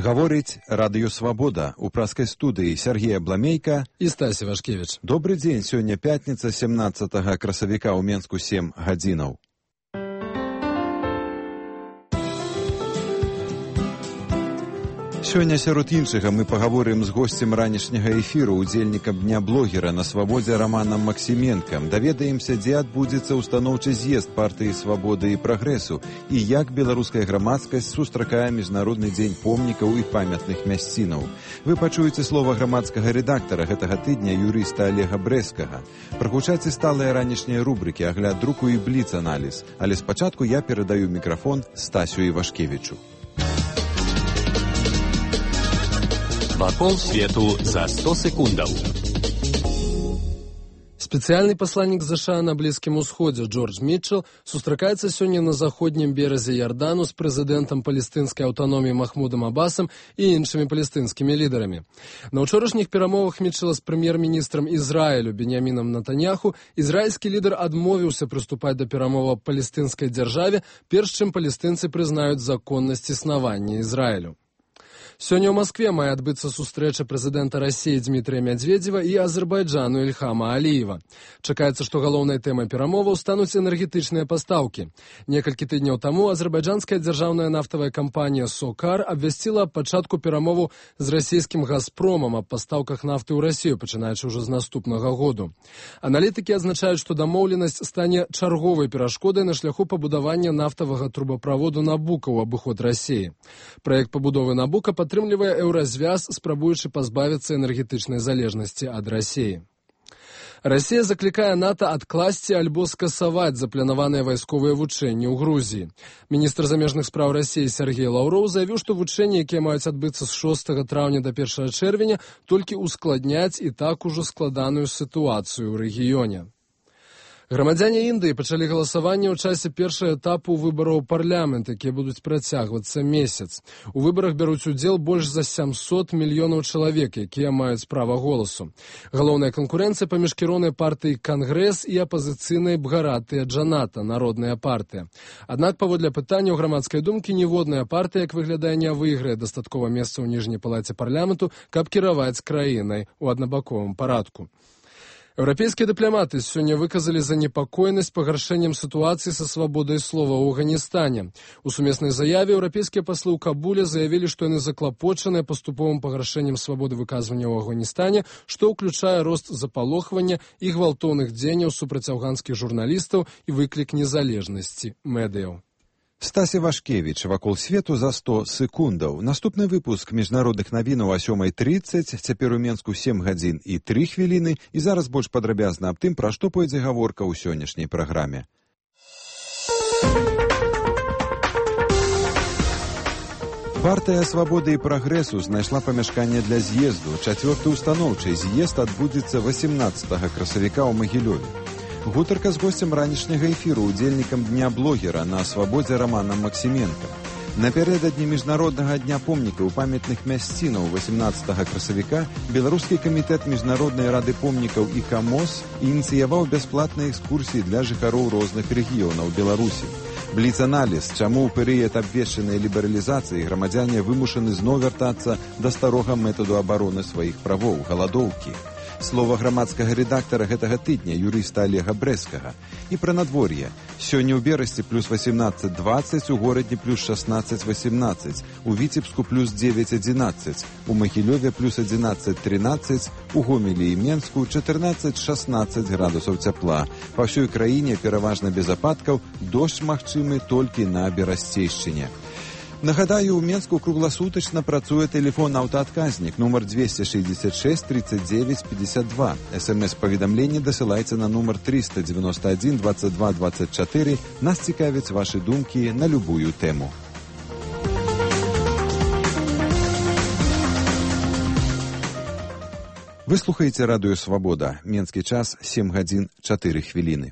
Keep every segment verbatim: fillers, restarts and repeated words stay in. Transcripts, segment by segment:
Гаворыць Радыё Свабода. У праскай студыі Сергей Абламейка і Стась Івашкевіч. Добры дзень, сёння пятніца, семнаццатага красавіка, ў Менску сем гадзінаў. Сёння сярод іншага мы паговорым з госцем ранішняга эфіру, удзельнікам Дня блогера на Свабодзе Раманам Максіменкам. Даведаемся, дзе адбудзецца ўстаноўчы з'езд партыі Свабоды і Прагрэсу і як беларуская грамадскасць сустракае міжнародны дзень помнікаў і памятных мясцінаў. Вы пачуеце слова грамадскага рэдактара гэтага тыдня, юрыста Олега Брэскага. Прагучаць і сталыя ранішнія рубрыкі, агляд друку і бліц-аналіз. Але спачатку я перадаю мікрафон Стасю Івашкевічу. Вакол свету за сто секундаў. Спецыяльны пасланнік ЗША на Блізкім Усходзе Джордж Мітчел сустракаецца сёння на заходнім беразе Ярдану з прэзідэнтам палестынскай аўтаноміі Махмудам Абасам і іншымі палестынскімі лідарамі. На ўчорашніх перамовах Мітчела з прэм'ер-міністрам Ізраілю Беньямінам Натаньяху ізраільскі лідар адмовіўся прыступаць да перамоваў аб палестынскай дзяржаве, перш чым палестынцы прызнаюць законнасць існавання Ізраілю. Сёння ў Маскве мае адбыцца сустрэча прэзідэнта Расіі Дмітрыя Мядзведзева і Азербайджану Ільхама Аліева. Чакаецца, што галоўнай тэмай перамоваў стануць энергетычныя пастаўкі. Некалькі тыдняў таму азербайджанская дзяржаўная нафтавая кампанія «Сокар» абвясціла аб пачатку перамоваў з расійскім «Газпромам» аб пастаўках нафты ў Расію, пачынаючы ўжо з наступнага году. Аналітыкі адзначаюць, што дамоўленасць стане чарговай перашкодай на шляху пабудавання нафтавага трубаправоду «Набука» ў абыход Расіі. Праект пабудовы «Набука» падтрымлівае еўразвяз, спрабуючы пазбавіцца энергетычнай залежнасці ад Расіі. Расія заклікае НАТО адкласці альбо скасаваць запланаваныя вайсковыя вучэнні ў Грузіі. Міністр замежных спраў Расіі Сергей Лаўроў заявіў, што вучэнні, якія маюць адбыцца з шостага траўня да першага чэрвеня, толькі ускладняць і так ужо складаную сітуацыю ў рэгіёне. Грамадзяне Індыі пачалі галасаванне ў часе першага этапу выбараў у парламент, якія будуць працягвацца месяц. У выбарах бяруць удзел больш за сямсот мільёнаў чалавек, якія маюць права голасу. Галоўная канкурэнцыя паміж кіроўнай партыяй Кангрэс і апазіцыйнай Бхаратыя Джаната, народная партыя. Аднак, паводле пытанняў грамадскай думкі, ніводная партыя, як выглядае, не выйграе дастаткова месца ў ніжняй палаце парламенту, каб кіраваць краінай у аднабаковым парадку. Еўрапейскія дыпламаты сёння выказалі занепакоенасць пагаршэннем сітуацыі са свабодай слова ў Афганістане. У сумеснай заяве еўрапейскія паслы ў Кабуле заявілі, што яны заклапочаныя паступовым пагаршэннем свабоды выказвання ў Афганістане, што ўключае рост запалохвання і гвалтоўных дзеянняў супраць афганскіх журналістаў і выклік незалежнасці медыяў. Стась Івашкевіч, вакол свету за сто секундаў. Наступны выпуск міжнародных навінаў о сёмай трыццаць, цяпер у Менску сем гадзін і тры хвіліны, і зараз больш падрабязна аб тым, пра што пойдзе гаворка ў сённяшняй праграме. Партыя Свабоды і Прагрэсу знайшла памяшканне для з'езду. Чацвёрты ўстаноўчы з'езд адбудзецца васемнаццатага красавіка ў Магілёве. Гутарка з госцем ранішняга эфіру, удзельнікам Дня блогера на Свабодзе Раманам Максіменкам. Напярэдадні міжнароднага дня помнікаў памятных мясцінаў васемнаццатага красавіка Беларускі камітэт міжнароднай рады помнікаў і КАМОС ініцыяваў бясплатныя экскурсіі для жыхароў розных рэгіёнаў Беларусі. Бліц-аналіз, чаму ў перыяд абвешчанай лібералізацыі грамадзяне вымушаны зноў вяртацца да старога метаду абароны сваіх правоў, галадоўкі. Слова грамадскага рэдактара гэтага тыдня, юрыста Олега Брэскага. І пра надвор'е. Сёння ў Берасці плюс васемнаццаць дваццаць, у горадзе плюс шаснаццаць васемнаццаць, у Віцебску плюс дзевяць адзінаццаць, у Магілёве плюс адзінаццаць трынаццаць, у Гомелі і Менску чатырнаццаць шаснаццаць градусаў цяпла. Па ўсёй краіне пераважна без ападкаў, дождж магчымы толькі на Берасцейшчыне. Нагадаю, у Менску кругласутачна працуе тэлефон аўтаадказнік нумар двести шестьдесят шесть тридцать девять пятьдесят два. СМС-паведамленне дасылайце на нумар триста девяносто один двадцать два двадцать четыре. Нас цікавяць вашы думкі на любую тэму. Вы слухаеце Радыё Свабода. Менскі час сем гадзін чатыры хвіліны.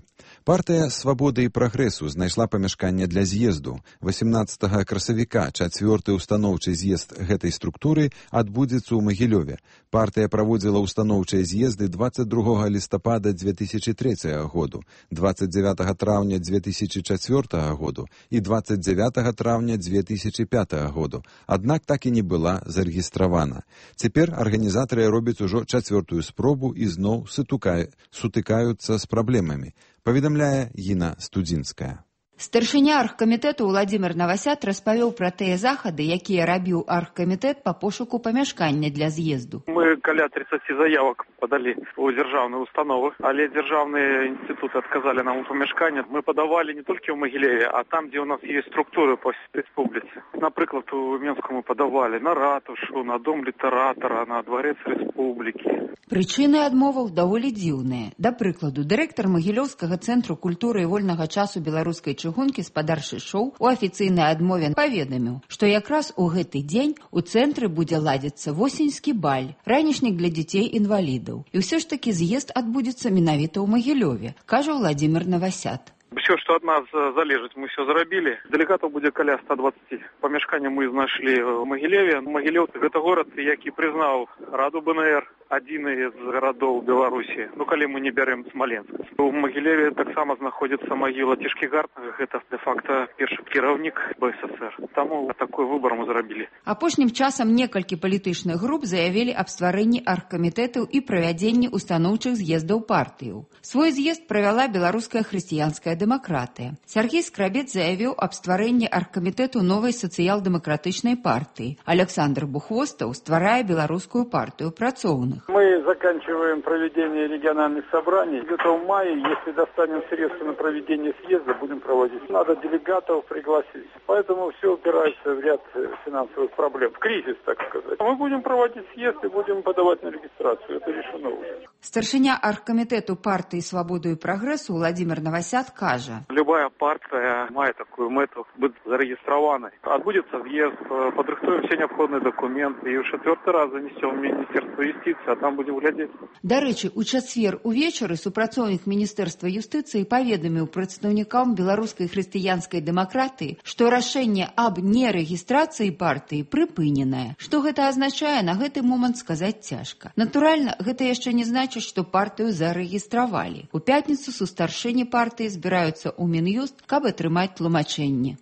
Партыя «Свабоды і прагрэсу» знайшла памяшканне для з'езду. васямнаццатага красавіка чацвёрты ўстаноўчы з'езд гэтай структуры адбудзецца ў Магілёве. Партыя праводзіла ўстаноўчыя з'езды дваццаць другога лістапада дзве тысячы трэцяга году, дваццаць дзявятага траўня дзве тысячы чацвёртага году і дваццаць дзявятага траўня дзве тысячы пятага году. Аднак так і не была зарэгістравана. Цяпер арганізатары робяць ужо чацвёртую спробу і зноў сутыкаюцца з праблемамі. Паведамляе Гіна Студзінская. Старшыня аргкамітэту Владзімир Навасят распавёў пра тыя захады, якія рабіў аргкамітэт па пошуку памяшкання для з'езду. Мы каля тридцати заявак падалі у дзяржаўныя установы, але дзяржаўныя інстытуты адказалі нам у памяшканні. Мы падавалі не толькі ў Магілеве, а там, дзе ў нас ёсць структуры па рэспубліцы. Напрыклад, у Менску мы падавалі на ратушу, на дом літаратара, на дварэц рэспублікі. Прычыны адмоваў даволі дзіўныя. Да прыкладу, дырэктар Магілёўскага цэнтру культуры і вольнага часу беларускай чыгункі спадар Шышоў у афіцыйнай адмове паведаміў, што якраз у гэты дзень у цэнтры будзе ладзіцца восеньскі баль, ранішнік для дзяцей-інвалідаў. І ўсё ж такі з'езд адбудзецца менавіта ў Магілёве, кажа Владзімир Навасят. Все, что от нас залежит, мы все зарабили. Делегатов будет каля ста двадцати. Помешкання мы знайшли в Могилеве. Могилев – это город, який признал Раду БНР, один из городов Беларуси. Ну, коли мы не берем Смоленск. В Могилеве так само находится могила Тишкігартнага. Это де-факто перший кіраўнік БССР. Тому такой выбор мы зарабили. Апошнім часам некалькі палітычных груп заявілі аб стварэнні аргкамітэтаў і правядзенні устаноўчых з'ездаў партыяў. Свой з'езд правяла беларуская хрысціянская дэмакратыя. Сергей Скрабец заявіў аб стварэнні аргкамітэту новай сацыял-дэмакратычнай партыі. Александр Бухвостаў стварае беларускую партыю працоўных. Мы заканчиваем проведение региональных собраний. Где-то в мае, если достанем средства на проведение съезда, будем проводить. Надо делегатов пригласить. Поэтому все упирается в ряд финансовых проблем. В кризис, так сказать. Мы будем проводить съезд и будем подавать на регистрацию. Это решено уже. Старшыня аргкамітэту партыі «Свабоду і прагрэсу» Владзімир Навасят кажа. Любая партия мае такую мэту быць зарэгістраванай. Адбудзецца з'езд, падрыхтуем все необходные документы и в четвертый раз занесем в Министерство юстиции, а там будем глядзець. Дарэчы, у чацвер увечары супрацоўнік Міністэрства юстыцыі паведаміў прадстаўнікам беларускай хрысціянскай дэмакратыі, што рашэнне аб нерэгістрацыі партыі прыпыненае. Што гэта азначае, на гэты момант сказаць цяжка. Натуральна, гэта яшчэ не значыць, што партыю зарэгістравалі. У пятніцу у старшыні партыі збіраюцца ў Мін'юст, каб атрымаць тлумачэнне.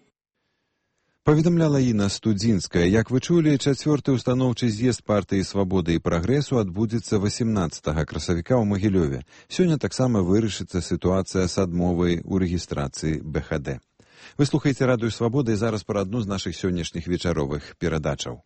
Паведамляла Іна Студзінская. Як вы чулі, чацвёрты устаноўчы з'езд партыі «Свабоды і прагрэсу» адбудзецца васямнаццатага красавіка ў Магілёве. Сёння таксама вырашыцца сітуацыя з адмовай у рэгістрацыі бэ ха дэ. Вы слухаеце радыё «Свабода» і зараз пра адну з нашых сённяшніх вечаровых перадачаў.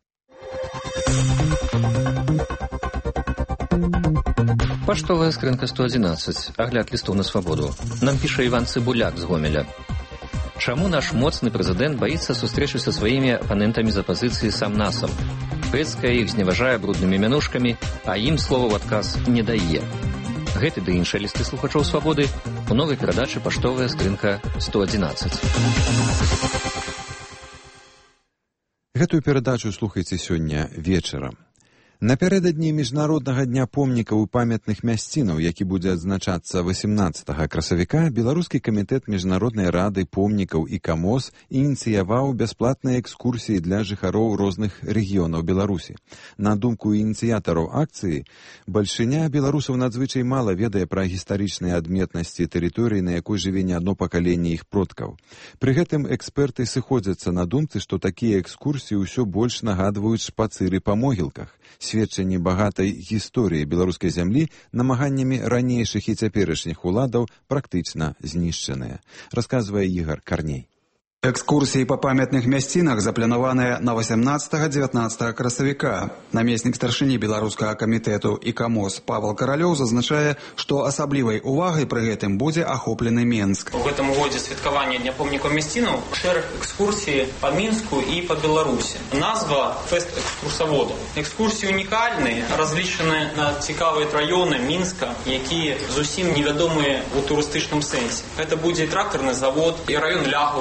Паштовая скрынка сто адзінаццаць. Агляд лістоў на свабоду. Нам піша Іван Цыбуляк з Гомеля. Чаму наш моцны прэзідэнт баіцца сустрэчы са сваімі апанентамі з апазіцыі сам-насам? Пэцкае іх зневажае бруднымі мянушкамі, а ім слова ў адказ не дае. Гэты ды іншыя лісты слухачоў свабоды у новай перадачы «Паштовая скрынка сто адзінаццаць». Гэтую перадачу слухайце сёння вечарам. Напярэдадні міжнароднага дня помнікаў і памятных мясцінаў, які будзе адзначацца васямнаццатага красавіка, Беларускі камітэт міжнароднай рады помнікаў і камос ініцыяваў бясплатныя экскурсіі для жыхароў розных рэгіёнаў Беларусі. На думку ініцыятараў акцыі, бальшыня беларусаў надзвычай мала ведае пра гістарычныя адметнасці тэрыторыі, на якой жыве не адно пакаленне іх продкаў. Пры гэтым эксперты сыходзяцца на думцы, што такія экскурсіі ўсё больш нагадваюць шпацыры па могілках. Сведчанні багатай гісторыі беларускай зямлі намаганнямі ранейшых і цяперашніх уладаў практычна знішчаныя, расказвае Ігар Карней. Экскурсіі па памятных мясцінах запланаваныя на васямнаццатага-дзевятнаццатага красавіка. Намеснік старшыні беларускага камітэту і камос Павел Каралёў зазначае, што асаблівай увагай пры гэтым будзе ахоплены Менск. У гэтым годзе святкавання Дня помнікаў мясцінаў шэраг экскурсій па Мінску і па Беларусі. Назва «Фэст экскурсаводаў». Экскурсіі унікальныя, разлічаны на цікавыя раёны Мінска, якія зусім невядомыя ў турыстычным сэнсе. Гэта будзе і трактарны завод, і раён Ляхаўкі, гэта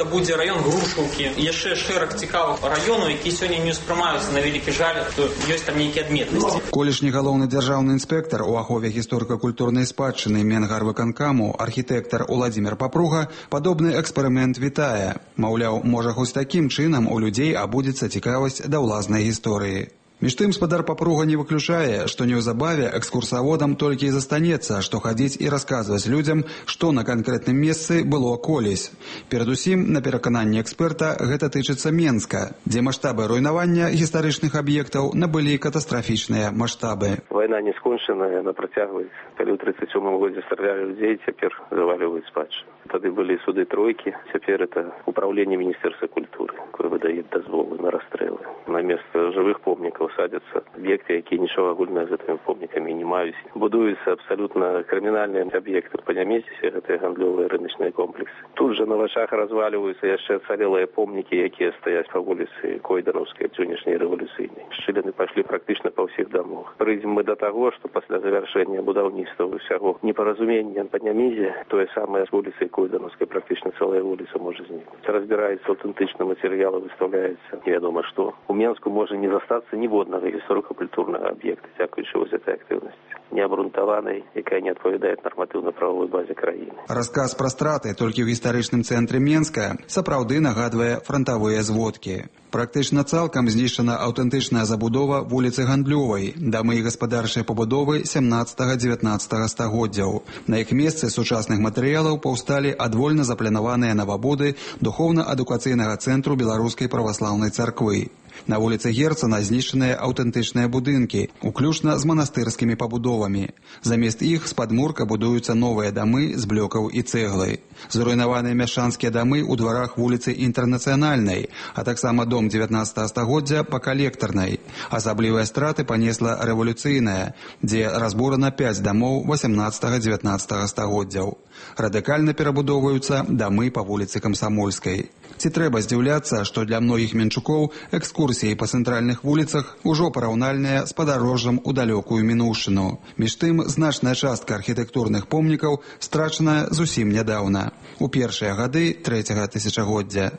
гэта будзе раён Грушаўкі. Яшчэ шэраг цікавых раёнаў, якія сёння не ўспрымаюцца, на вялікі жаль, то ёсць там нейкія адметнасці. Колішні галоўны дзяржаўны інспектар у ахове гісторыка-культурнай спадчыны Менгарвыканкаму архітэктар Уладзімір Папруга падобны эксперымент вітае. Маўляў, можа, хоць такім чынам у людзей абудзецца цікавасць да ўласнай гісторыі. Між тым спадар Папруга не выключае, што неўзабаве экскурсаводам толькі і застанецца, што хадзіць і расказваць людзям, што на канкрэтным месцы было колісь. Перадусім, на перакананне эксперта, гэта тычыцца Менска, дзе маштабы руйнавання гістарычных аб'ектаў набылі катастрафічныя маштабы. Вайна не скончаная, яна працягваецца. Калі ў тридцать сёмым годзе стралялі людзей, цяпер заваліваюць спадчыну. Тады былі суды тройкі, цяпер это управленне Міністэрства культуры, якое выдае дазволы на расстрэлы. На место жывых помнікаў садятся объекты, якія нічого агульнага з гэтымі помнікамі не маюць. Будуюцца абсалютна крымінальныя аб'екты. Па нямесцісе гэтыя гандлёвыя рыначныя комплексы. Тут жа на вачах разваліваюцца яшчэ ацалелыя помнікі, якія стаяць па вуліцы Койданаўскай, сённяшняй рэвалюцыйнай. Шчыліны пайшлі практычна па ўсіх дамах. Прыйдзем мы да таго, што пасля завяршэння будаўніцтва ўсяго непаразумення па Нямезе, тое самае з вуліцай Койданаўскай, практычна цэлая вуліца можа знікнуць. Разбіраецца аўтэнтычны матэрыял, выстаўляецца невядома што. У Менску можа не застацца ні воднага гісторыка-культурнага аб'екта, дзякуючы вось гэтай актыўнасці, неабрунтаванай, якая не адпавядае нарматыўна-правовой базе краіны. Расказ пра страты толькі ў гістарычным цэнтры Менска сапраўды нагадвае франтавыя зводкі. Практычна цалкам знішчана аўтэнтычная забудова вуліцы Гандлёвай, дамы і гаспадарчыя пабудовы сямнаццатага-дзевятнаццатага стагоддзяў. На іх месцы сучасных матэрыялаў паўсталі адвольна запланаваныя навабуды духоўна-адукацыйнага цэнтру Беларускай праваслаўнай царквы. На вуліцы Герцана знішчаныя аўтэнтычныя будынкі, уключна з манастырскімі пабудовамі. Замест іх з падмурка будуюцца новыя дамы з блёкаў і цэглы. Зруйнаваныя мяшчанскія дамы ў дварах вуліцы Інтэрнацыянальнай, а таксама дом дзевятнаццатага стагоддзя па Калектарнай. Асаблівыя страты панесла рэвалюцыйная, дзе разбурана пяць дамоў васямнаццатага-дзевятнаццатага стагоддзяў. Радыкальна перабудоўваюцца дамы па вуліцы Камсамольскай. Ці трэба здзіўляцца, што для многіх менчукоў экскурсіі па цэнтральных вуліцах ужо параўнальныя з падарожжам у далёкую мінуўшчыну. Між тым, значная частка архітэктурных помнікаў страчаная зусім нядаўна, у першыя гады трэцяга тысячагоддзя.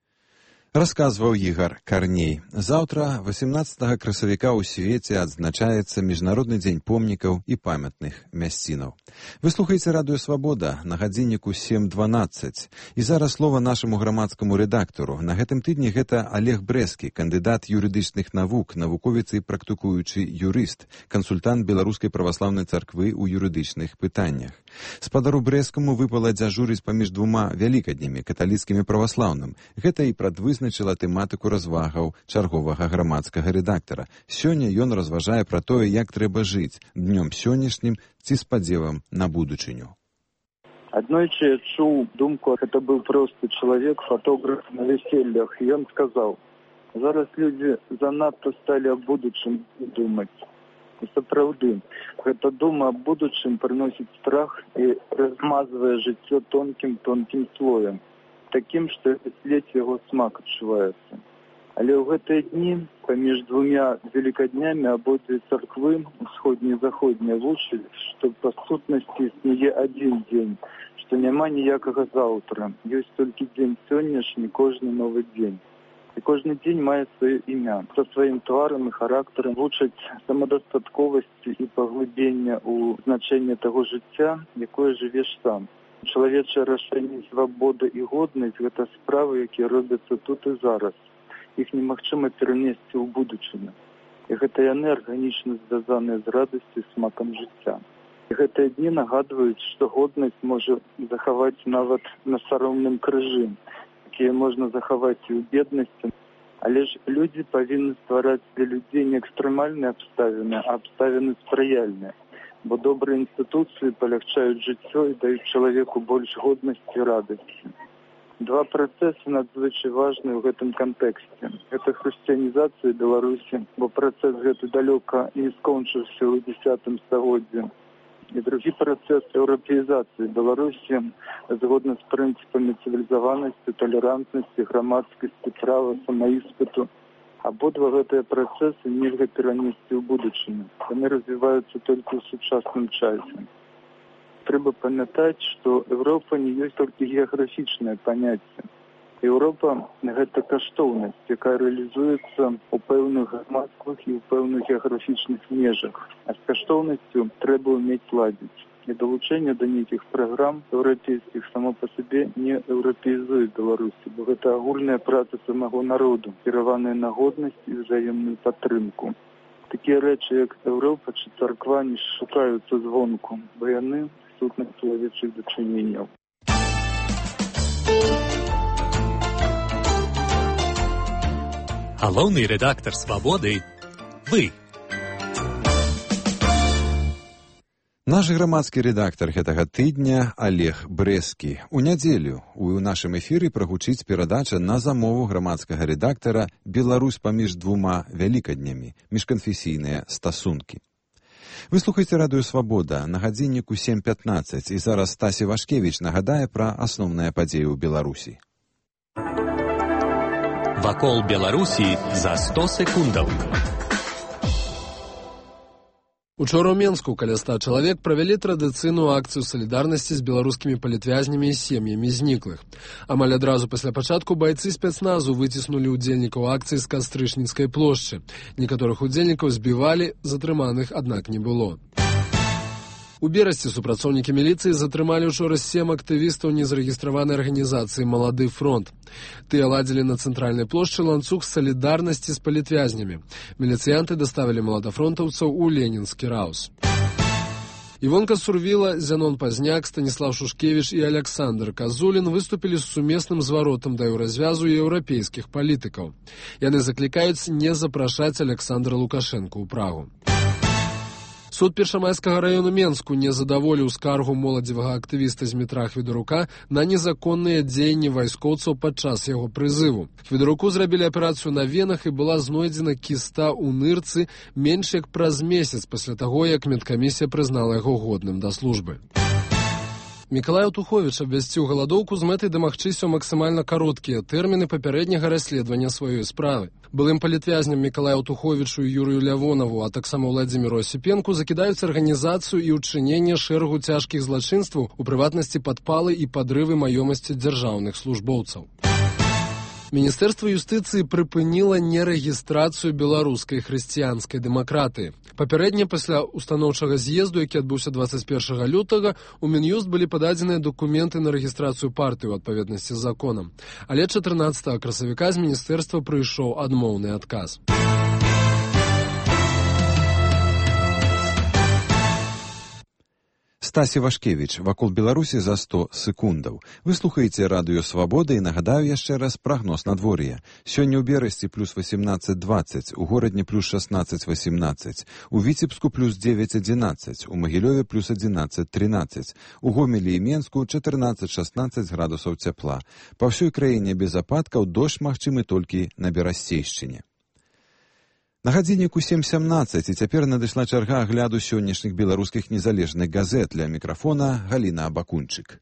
Расказваў Ігар Карней. Заўтра, васямнаццатага красавіка ў свеце адзначаецца Міжнародны дзень помнікаў і памятных мясцінаў. Вы слухаеце радыё «Свабода» на гадзінніку сем дванаццаць. І зараз слова нашаму грамадскаму рэдактару. На гэтым тыдні гэта Олег Брэскі, кандыдат юрыдычных навук, навуковец і практыкуючы юрыст, кансультант Беларускай праваслаўнай царквы ў юрыдычных пытаннях. Спадару Брэскаму выпала дзяжурыць паміж двума вялікаднямі, каталіцкім і праваслаўным. Гэта і прадвызначыла тэматыку развагаў чарговага грамадскага рэдактара. Сёння ён разважае пра тое, як трэба жыць днём сённяшнім ці спадзевам на будучыню. Аднойчы я чуў думку, гэта быў просты чалавек, фотограф на весельях, і ён сказаў: зараз людзі занадта сталі аб будучым думаць. І сапраўды, гэта дума аб будучым прыносіць страх і размазвае жыццё тонкім-тонкім слоем, такім, што ледзь яго смак адчуваецца. Але ў гэтыя дні паміж двумя велікаднямі абодве царквы, усходняя і заходняя, вучаць, што па сутнасці існуе адзін дзень, што няма ніякага заўтра, ёсць толькі дзень сённяшні, кожны новы дзень. І кожны дзень мае сваё імя. Са сваім тварам і характарам вучаць самадастатковасці і паглыбення ў значэнне таго жыцця, якое жывеш сам. Чалавечае рашэнне, свабода і годнасць – гэта справы, якія робяцца тут і зараз. Іх немагчыма перанесці ў будучыню. І гэта яны арганічна звязаныя з радасцю і смакам жыцця. І гэтыя дні нагадваюць, што годнасць можа захаваць нават на саромным крыжы, якія можна захаваць і ў беднасці. Але ж людзі павінны ствараць для людзей не экстрэмальныя абставіны, а абставіны спрыяльныя. Бо добрыя інстытуцыі палягчаюць жыццё і даюць чалавеку больш годнасці і радасці. Два працэсы надзвычай важныя ў гэтым кантэксце. Гэта хрысціянізацыя Беларусі, бо працэс гэты далёка не скончыўся ў дзесятым стагоддзі. І другі працэс еўрапеізацыі Беларусі згодна з прынцыпамі цывілізаванасці, талерантнасці, грамадскасці, права, самаіспыту. Абодва гэтыя працэсы нельга перанесці ў будучыню. Яны развіваюцца толькі ў сучасным часе. Трэба памятаць, што Еўропа не ёсць толькі геаграфічнае паняцце. Еўропа – гэта каштоўнасць, якая рэалізуецца ў пэўных грамадствах і ў пэўных геаграфічных межах. А з каштоўнасцю трэба ўмець ладзіць. І долучэнне да нейкіх праграм еўрапейскіх само па сабе не еўрапеізуе Беларусі, бо гэта агульная праца самого народу, кіраваная на годнасць і ўзаемную падтрымку. Такія рэчы, як Еўропа ці царква, не шукаюцца звонку, бо яны сутнасць чалавечых дачыненняў. Галоўны рэдактар «Свабоды» – вы. Наш грамадскі рэдактар гэтага тыдня Олег Брэскі. У нядзелю у нашым эфіры прагучыць перадача на замову грамадскага рэдактара «Беларусь паміж двума вялікаднямі. Міжканфесійныя стасункі». Вы слухаеце радыё «Свабода» на гадзінніку сем пятнаццаць, і зараз Стасі Вашкевіч нагадае пра асноўныя падзеі ў Беларусі. Вакол Беларусі за сто секундаў. Учора ў Менску каля ста чалавек правялі традыцыйную акцыю салідарнасці з беларускімі палітвязнямі і сем'ямі зніклых. Амаль адразу пасля пачатку байцы спецназу выціснулі ўдзельнікаў акцыі з Кастрычніцкай плошчы. Некаторых удзельнікаў збівалі, затрыманых, аднак, не было. У Берасці супрацоўнікі міліцыі затрымалі учора сем актывістаў незарэгістраванай арганізацыі «Малады фронт». Тыя ладзілі на цэнтральнай плошчы ланцуг салідарнасці з палітвязнямі. Міліцыянты даставілі маладафронтаўцаў у ленінскі раус. Івонка Сурвіла, Зянон Пазняк, Станіслав Шушкевіч і Аляксандр Казулін выступілі з сумесным зваротам да еўразвязу еўрапейскіх палітыкаў. Яны заклікаюць не запрашаць Аляксандра Лукашэнка ў Прагу. Суд Першамайскага раёну Менску не задаволіў скаргу моладзевага актывіста Змітра Хведарука на незаконныя дзеянні вайскоўцаў падчас яго прызыву. Хведаруку зрабілі аперацыю на венах і была знойдзена кіста ў нырцы менш як праз месяц пасля таго, як медкамісія прызнала яго годным да службы. Мікалай Аўтуховіч абвясціў галадоўку з мэтай дамагчыся ў максімальна кароткія тэрміны папярэдняга расследавання сваёй справы. Былым палітвязням Мікалаю Аўтуховічу і Юрыю Лявонаву, а таксама Владзіміру Асіпенку закідаюць арганізацыю і ўчыненне шэрагу цяжкіх злачынстваў, у прыватнасці падпалы і падрывы маёмасці дзяржаўных службоўцаў. Міністэрства юстыцыі прыпыніла нерэгістрацыю беларускай хрысціянскай дэмакратыі. Папярэдне пасля устаноўчага з'езду, які адбыўся дваццаць першага лютага, у Мін'юст былі пададзеныя дакументы на рэгістрацыю партыі ў адпаведнасці з законам. Але чатырнаццатага красавіка з міністэрства прыйшоў адмоўны адказ. Стасі Вашкевіч, вакол Беларусі за сто секундаў. Вы слухаеце радыё «Свабода» і нагадаю яшчэ раз прагноз надвор'я. Сёння ў Берасці плюс восемнадцаць дваццаць, у Горадні плюс шаснаццаць восемнадцаць, у Віцебску плюс дзевяць адзінаццаць, у Магілёве плюс адзінаццаць трынаццаць, у Гомелі і Менску чатырнаццаць шаснаццаць градусаў цяпла. Па ўсёй краіне без ападкаў, дождж магчымы толькі на Берасцейшчыне. На гадзінніку сем сямнаццаць, і цяпер надышла чарга агляду сённяшніх беларускіх незалежных газет. Для мікрафона Галіна Абакунчык.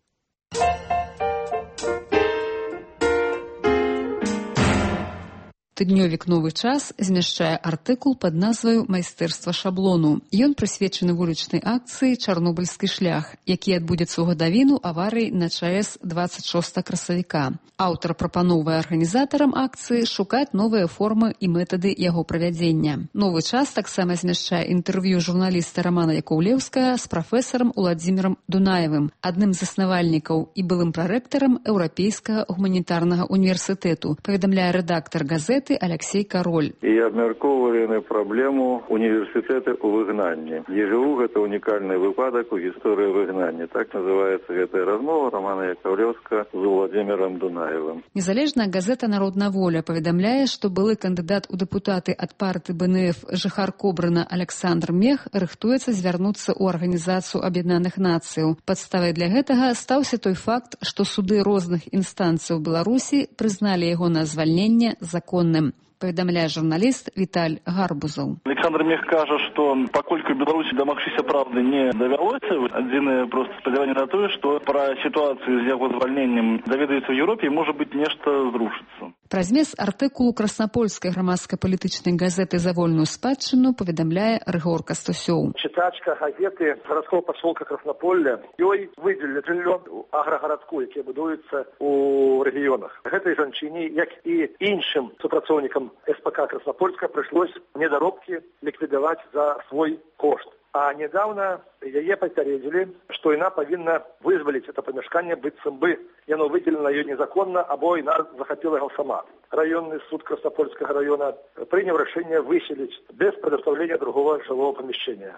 Тыднёвік «Новы час» змяшчае артыкул пад назваю «Майстэрства шаблону». Ён прысвечаны вулічнай акцыі «Чарнобыльскі шлях», які адбудзецца ў гадавіну аварыі на ЧАЭС дваццаць шостага красавіка. Аўтар прапановвае арганізатарам акцыі шукаць новыя формы і метады яго правядзення. «Новы час» таксама змяшчае інтэрв'ю журналіста Рамана Якоўлеўскага з прафесарам Уладзімірам Дунаевым, адным з заснавальнікаў і былым прарэктарам Еўрапейскага гуманітарнага універсітэту, паведамляе рэдактар газеты Алексей Король. І абмяркоўвалі на праблему універсітэты ў выгнанні. ЕЖУ – гэта унікальны выпадак у гісторыі выгнання. Так называецца гэтая размова Рамана Якоўлеўскага з Уладзімірам Дунаевым. Незалежная газета «Народная воля» паведамляе, што былы кандыдат у дэпутаты ад партыі БНФ жыхар Кобрына Александр Мех рыхтуецца звярнуцца ў Арганізацыю Аб'яднаных Нацыяў. Падставай для гэтага стаўся той факт, што суды розных інстанцый у Беларусі прызналі яго на звальненне законным. Паведамляе журналіст Віталь Гарбузаў. Александр Мех кажа, што паколькі ў Беларусі дамагчыся правды не давялося, адзінае проста спадзяванне на тое, што пра сітуацыю з яго звальненнем даведаецца ў Еўропе і можа быць нешта зрушыцца. Пра змест артыкулу краснапольскай грамадска-палітычнай газеты «За вольную спадчыну» паведамляе Рыгор Кастусёў. Чытачка газеты гарадского пасёлка Краснапольля, ёй выдзелілі жыллё ў аграгарадку, які будуецца ў рэгіёнах. Гэтай жанчыне, як і іншым супрацоўнікам эс пэ ка Краснапольска, прыйшлось недаробкі ліквідаваць за свой кошт. А недавно яе папярэдзілі, што яна павінна вызваліць это памяшканне, быццам бы яно выделена ёй незаконна, або яна захапіла яго сама. Районный суд Краснопольского района принял решение выселить без предоставления другого жилого помещения.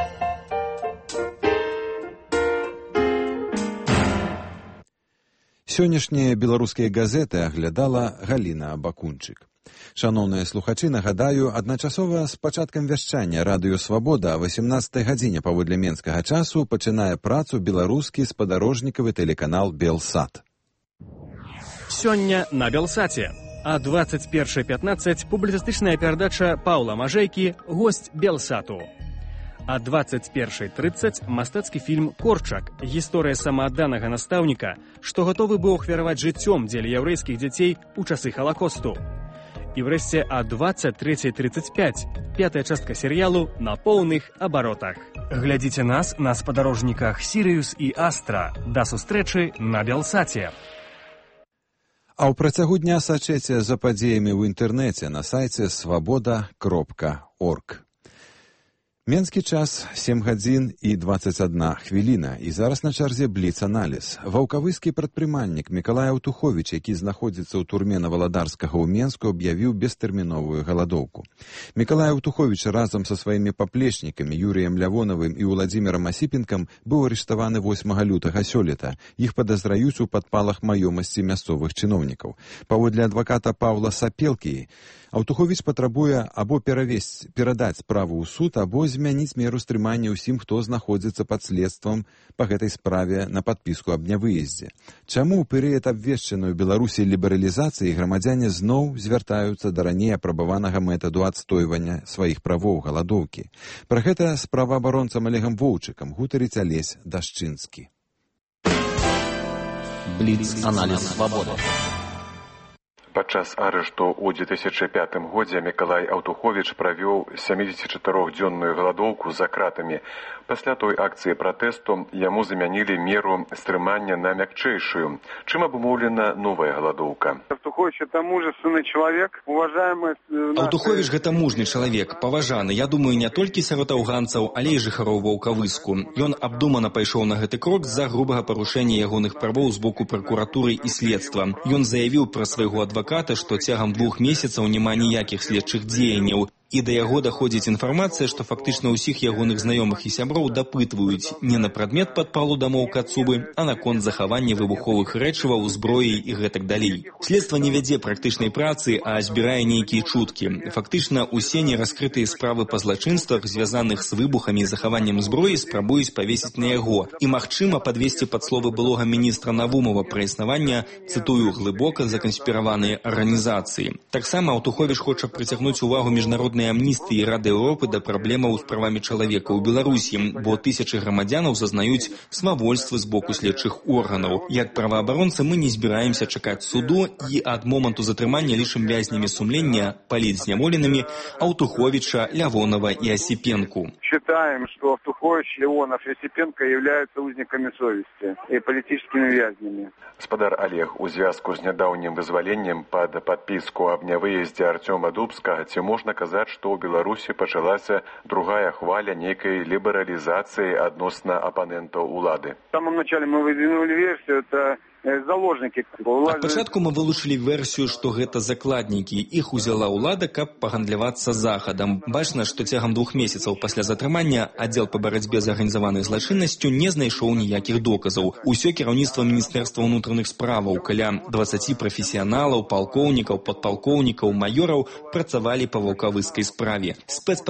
Сённяшнія беларускія газеты аглядала Галіна Бакунчык. Шановныя слухачы, нагадаю, адначасова з пачаткам вяшчання радыё «Свабода» о васемнаццатай гадзіне паводле менскага часу пачынае працу беларускі спадарожнікавы тэлеканал «Белсат». Сёння на «Белсаце». А двадцать першая пятнадцать публіцыстычная перадача Паўла Мажэйкі «Госць Белсату». А двадцать першая тридцать мастацкі фільм «Корчак. Гісторыя самаадданага настаўніка, што гатовы быў ахвяраваць жыццём дзеля яўрэйскіх дзяцей у часы Халакосту». І врэшце а двадцать третья тридцать пять пятая частка серыялу «На поўных абаротах». Глядзіце нас на спадарожніках «Сірыюс» і «Астра». Да сустрэчы на «Белсаце». А ў працягу дня сачыце за падзеямі ў інтэрнэце на сайце свабода кропка орг. Менскі час сем гадзін і двадцать одна хвіліна, і зараз на чарзе бліц-аналіз. Ваўкавыскі прадпрымальнік Мікалай Аўтуховіч, які знаходзіцца ў турме на Валадарскага ў Менску, аб'явіў бестэрміновую галадоўку. Мікалай Аўтуховіч разам са сваімі паплечнікамі Юрыем Лявонавым і Уладзімірам Асіпенкам быў арыштаваны восьмага лютага сёлета. Іх падазраюць у падпалах маёмасці мясцовых чыноўнікаў. Паводле адваката Паўла Сапелкі, Аўтуховіч патрабуе або перавесці, перадаць справу ў суд, або змяніць меру стрымання ўсім, хто знаходзіцца пад следствам па гэтай справе на падпіску аб нявыездзе. Чаму ў перыяд абвешчанай у Беларусі лібералізацыі грамадзяне зноў звяртаюцца да раней апрабаванага метаду адстойвання сваіх правоў галадоўкі? Пра гэта з праваабаронцам Олегам Воўчыкам гутарыць Алесь Дашчынскі. Бліц-аналіз «Свабода». Падчас арышту ў две тысячи пятым годзе Мікалай Аўтуховіч правёў сямідзесятчатырохдзённую галадоўку за кратамі. Пасля той акцыі пратэсту яму замянілі меру стрымання на мякчэйшую. Чым абумоўлена новая галадоўка? Аўтуховіч — это мужественный человек, уважаемый... Аўтуховіч — гэта мужны чалавек, паважаны, я думаю, не толькі сярод аўганцаў, але і жыхароў Ваўкавыску. Ён абдумана пайшоў на гэты крок з-за грубага парушэння ягоных правоў з боку пракуратуры і следства. Ён заявіў пра свайго адваката, што цягам двух месяцаў няма ніякіх следчых дзеянняў. І да яго даходзіць інфармацыя, што фактычна ўсіх ягоных знаёмых і сяброў дапытваюць не на прадмет падпалу дамоў Кацубы, а наконт захавання выбуховых рэчываў, зброі і гэтак далей. Следства не вядзе практычнай працы, а збірае нейкія чуткі. Фактычна усе нераскрытыя справы па злачынствах, звязаных з выбухамі і захаваннем зброі, спрабуюць павесіць на яго. І, магчыма, падвесці пад словы былога міністра Навумова пра існаванне, цытую, глыбока заканспіраваныя арганізацыі. Таксама Аўтуховіч хоча прыцягнуць увагу міжнароднай амністыі Рады Еўропы да праблемаў з правамі чалавека ў Беларусі, бо тысячы грамадзянаў зазнаюць свавольствы з боку следчых органаў. Як праваабаронцы мы не збіраемся чакаць суду і ад моманту затрымання лічым вязнямі сумлення палітзняволенымі Аўтуховіча, Лявонова і Осипенку. Считаем, что Аўтухович, Леонов и Осипенко являются узниками совести и политическими вязнями. Спадар Олег, у звязку з нядаўнім вызваленнем пад падпіску аб нявыездзе Артёма Дубскага, ці можна казаць, што ў Беларусі пачалася другая хваля нейкай лібералізацыі адносна апанентаў улады? В самом начале мы выдвинули версию, это заложники. Ад пачатку мы вылучылі версію, што гэта закладнікі. Іх узяла ўлада, каб пагандлявацца захадам. Бачна, што цягам двух месяцаў пасля затрымання аддзел па барацьбе з арганізаванай злачыннасцю не знайшоў ніякіх доказаў. Усё кіраўніцтва міністэрства ўнутраных справаў, каля дваццаці прафесіяналаў, палкоўнікаў, падпалкоўнікаў, маёраў працавалі па ваўкавыскай справе.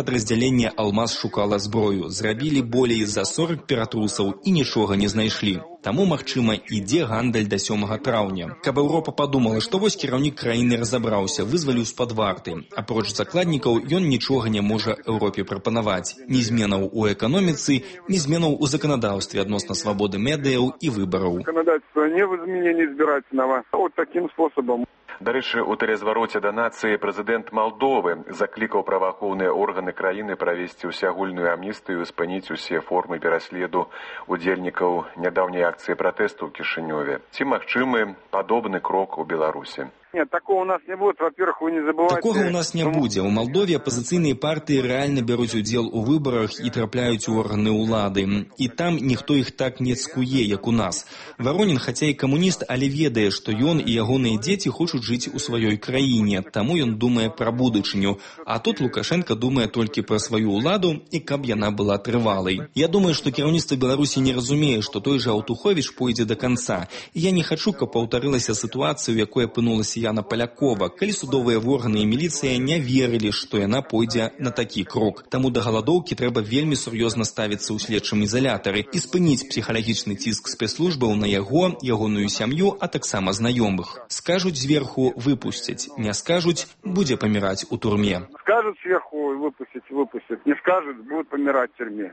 Спецпадраздзяленне «Алмаз» шукала зброю. Зрабілі болей за сорок ператрусаў і нічога не знайшлі. Таму, магчыма, ідзе гандаль да сёмага траўня. Каб Еўропа падумала, што вось кіраўнік краіны разабраўся, вызваліў з-пад варты. Апроч закладнікаў, ён нічога не можа Еўропе прапанаваць. Ні зменаў у эканоміцы, ні зменаў у заканадаўстве адносна свабоды медыяў і выбараў. Законодательство не в изменении избирательного, а вот таким способом. Дарэчы, у тэлезвароце да нацыі прэзідэнт Малдовы заклікаў праваахоўныя органы краіны правесці ўсеагульную амністыю і спыніць усе формы пераследу удзельнікаў нядаўняй акцыі пратэсту ў Кішынёве. Ці магчымы падобны крок у Беларусі? Нет, такого у нас не будет. Во-первых, вы не забывайте... Такого у нас не будзе. У Малдове апазіцыйныя партыі рэальна бяруць удзел у выбарах і трапляюць у органы ўлады. І там ніхто іх так не цкуе, як у нас. Варонін, хаця і камуніст, але ведае, што ён і ягоныя дзеці хочуць жыць у сваёй краіне. Таму ён думае пра будучыню. А тут Лукашенко думае толькі пра сваю ўладу і каб яна была трывалай. Я думаю, што кіраўніцтва Беларусі не разумее, што той жа Аўтуховіч пойдзе да канца. І я не хачу, каб паўтарылася сітуацыя, у якой апынулася Яна Палякова, калі судовыя органы і міліцыя не верылі, што яна пойдзе на такі крок. Таму да галадоўкі трэба вельмі сур'ёзна ставіцца ў следчым ізалятары і спыніць псіхалагічны ціск спецслужбаў на яго, ягоную сям'ю, а таксама знаёмых. Скажуць зверху, выпусцяць. Не скажуць, будзе паміраць у турме. Скажут сверху, выпустить, выпустят. Не скажут, будут помирать в тюрьме.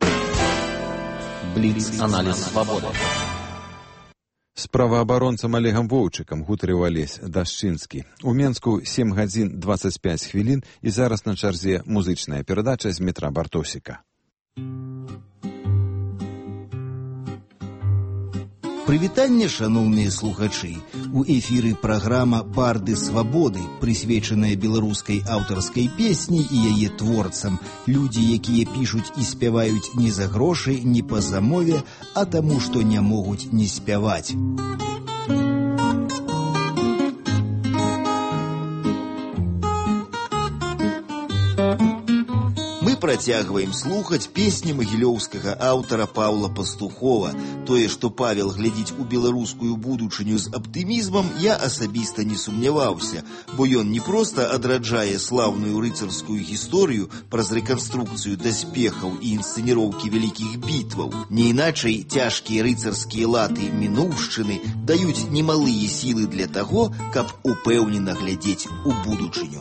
Бліц-аналіз свабоды. З праваабаронцам Олегам Воўчыкам гутарыў Алесь Дашчынскі. У Менску сем гадзін дваццаць пяць хвілін і зараз на чарзе музычная перадача з метра Бартосіка. Прывітанне, шаноўныя слухачы. У эфіры праграма «Барды свабоды», прысвечаная беларускай аўтарскай песні і яе творцам. Людзі, якія пішуць і спяваюць не за грошы, не па замове, а таму, што не могуць не спяваць. Працягваем слухаць песні магілёўскага аўтара Паўла Пастухова. Тое, што Павел глядзіць у беларускую будучыню з аптымізмам, я асабіста не сумняваўся, бо ён не проста адраджае слаўную рыцарскую гісторыю праз рэканструкцыю даспехаў і інсцэніроўкі вялікіх бітваў. Не іначай цяжкія рыцарскія латы мінуўшчыны даюць немалыя сілы для таго, каб упэўнена глядзець у будучыню.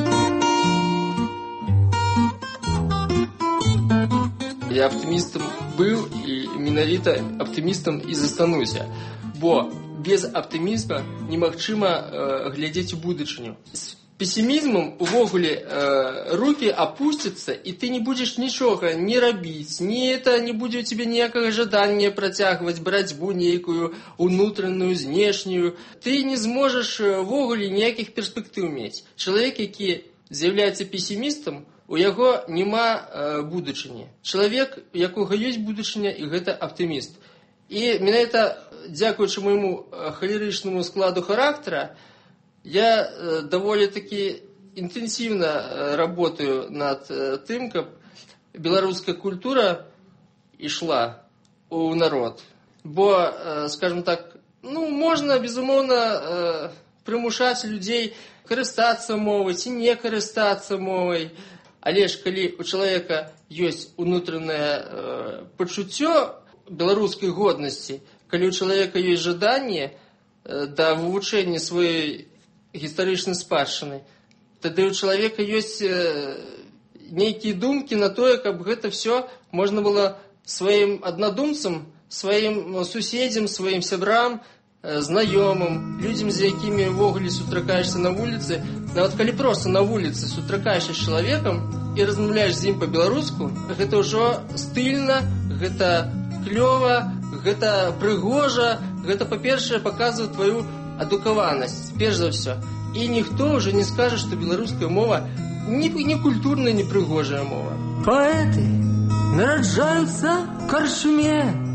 Я аптымістам быў і менавіта аптымістам і застануся, бо без аптымізма немагчыма э, глядзець у будучыню. З песімізмам увогуле э, рукі апусцяцца, і ты не будзеш нічога не рабіць, ні это не будзе у цябе ніякага жадання працягваць барацьбу нейкую унутраную, знешнюю. Ты не зможаш увогуле ніякіх перспектыў мець. Чалавек, які з'яўляецца песімістам, у яго няма э, будучыні. Чалавек, у якога ёсць будучыня, і гэта аптыміст. І менавіта дзякуючы майму халерычнаму складу характара, я э, даволі такі інтэнсіўна э, работаю над э, тым, каб беларуская культура ішла у народ. Бо, э, скажем так, ну, можна, безумоўна, э, прымушаць людзей карыстацца мовай ці не карыстацца мовай. Але ж калі у чалавека ёсць унутранае э, пачуццё беларускай годнасці, калі у чалавека ёсць жаданне э, да вывучэння сваёй гістарычнай спадчыны, тады у чалавека ёсць э, нейкія думкі на тое, каб гэта все можна было сваім аднадумцам, сваім суседзям, сваім сябрам, знаёмым, людзям, з якімі ўвогуле сустракаешся на вуліцы, нават калі проста на вуліцы сустракаешся з чалавекам і размаўляеш з ім па-беларуску, гэта ўжо стыльна, гэта клёва, гэта прыгожа, гэта, па-першае, паказвае тваю адукаванасць, перш за ўсё. І ніхто ўжо не скажа, што беларуская мова не, не культурная, не прыгожая мова. Паэты нараджаюцца в карчме,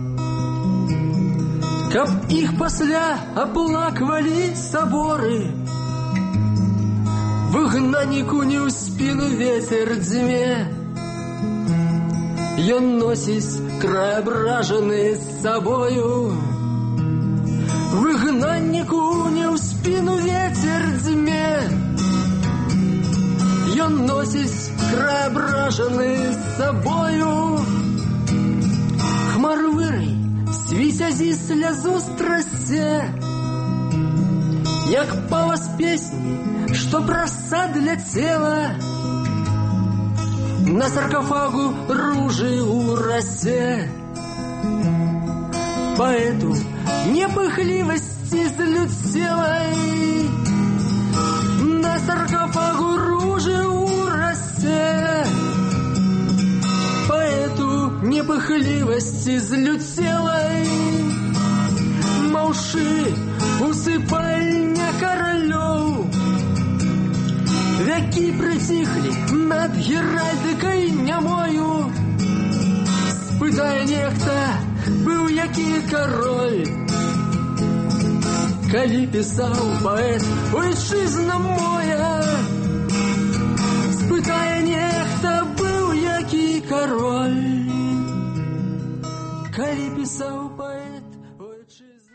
каб іх пасля аплаквалі саборы. Выгнанніку не ў спіну ветер дзьме, ён носіць край абражаны з сабою. Выгнанніку не ў спіну ветер дзьме, ён носіць край абражаны з сабою. Хмар вырый світязі слязу страсце, як палас песні, што проса для цела, на саркофагу ружи у росе. Поэту непыхливости злюцелой, на саркофагу ружи у росе. Поэту непыхливости злюцелой, маўшы усыпальня каралёў, вякі прыціхлі над геральдыкай нямою. Спытае нехта, быў які кароль, калі пісаў паэт «Ойчызна моя». Спытае нехта, быў які кароль, калі пісаў паэт «Ойчызна».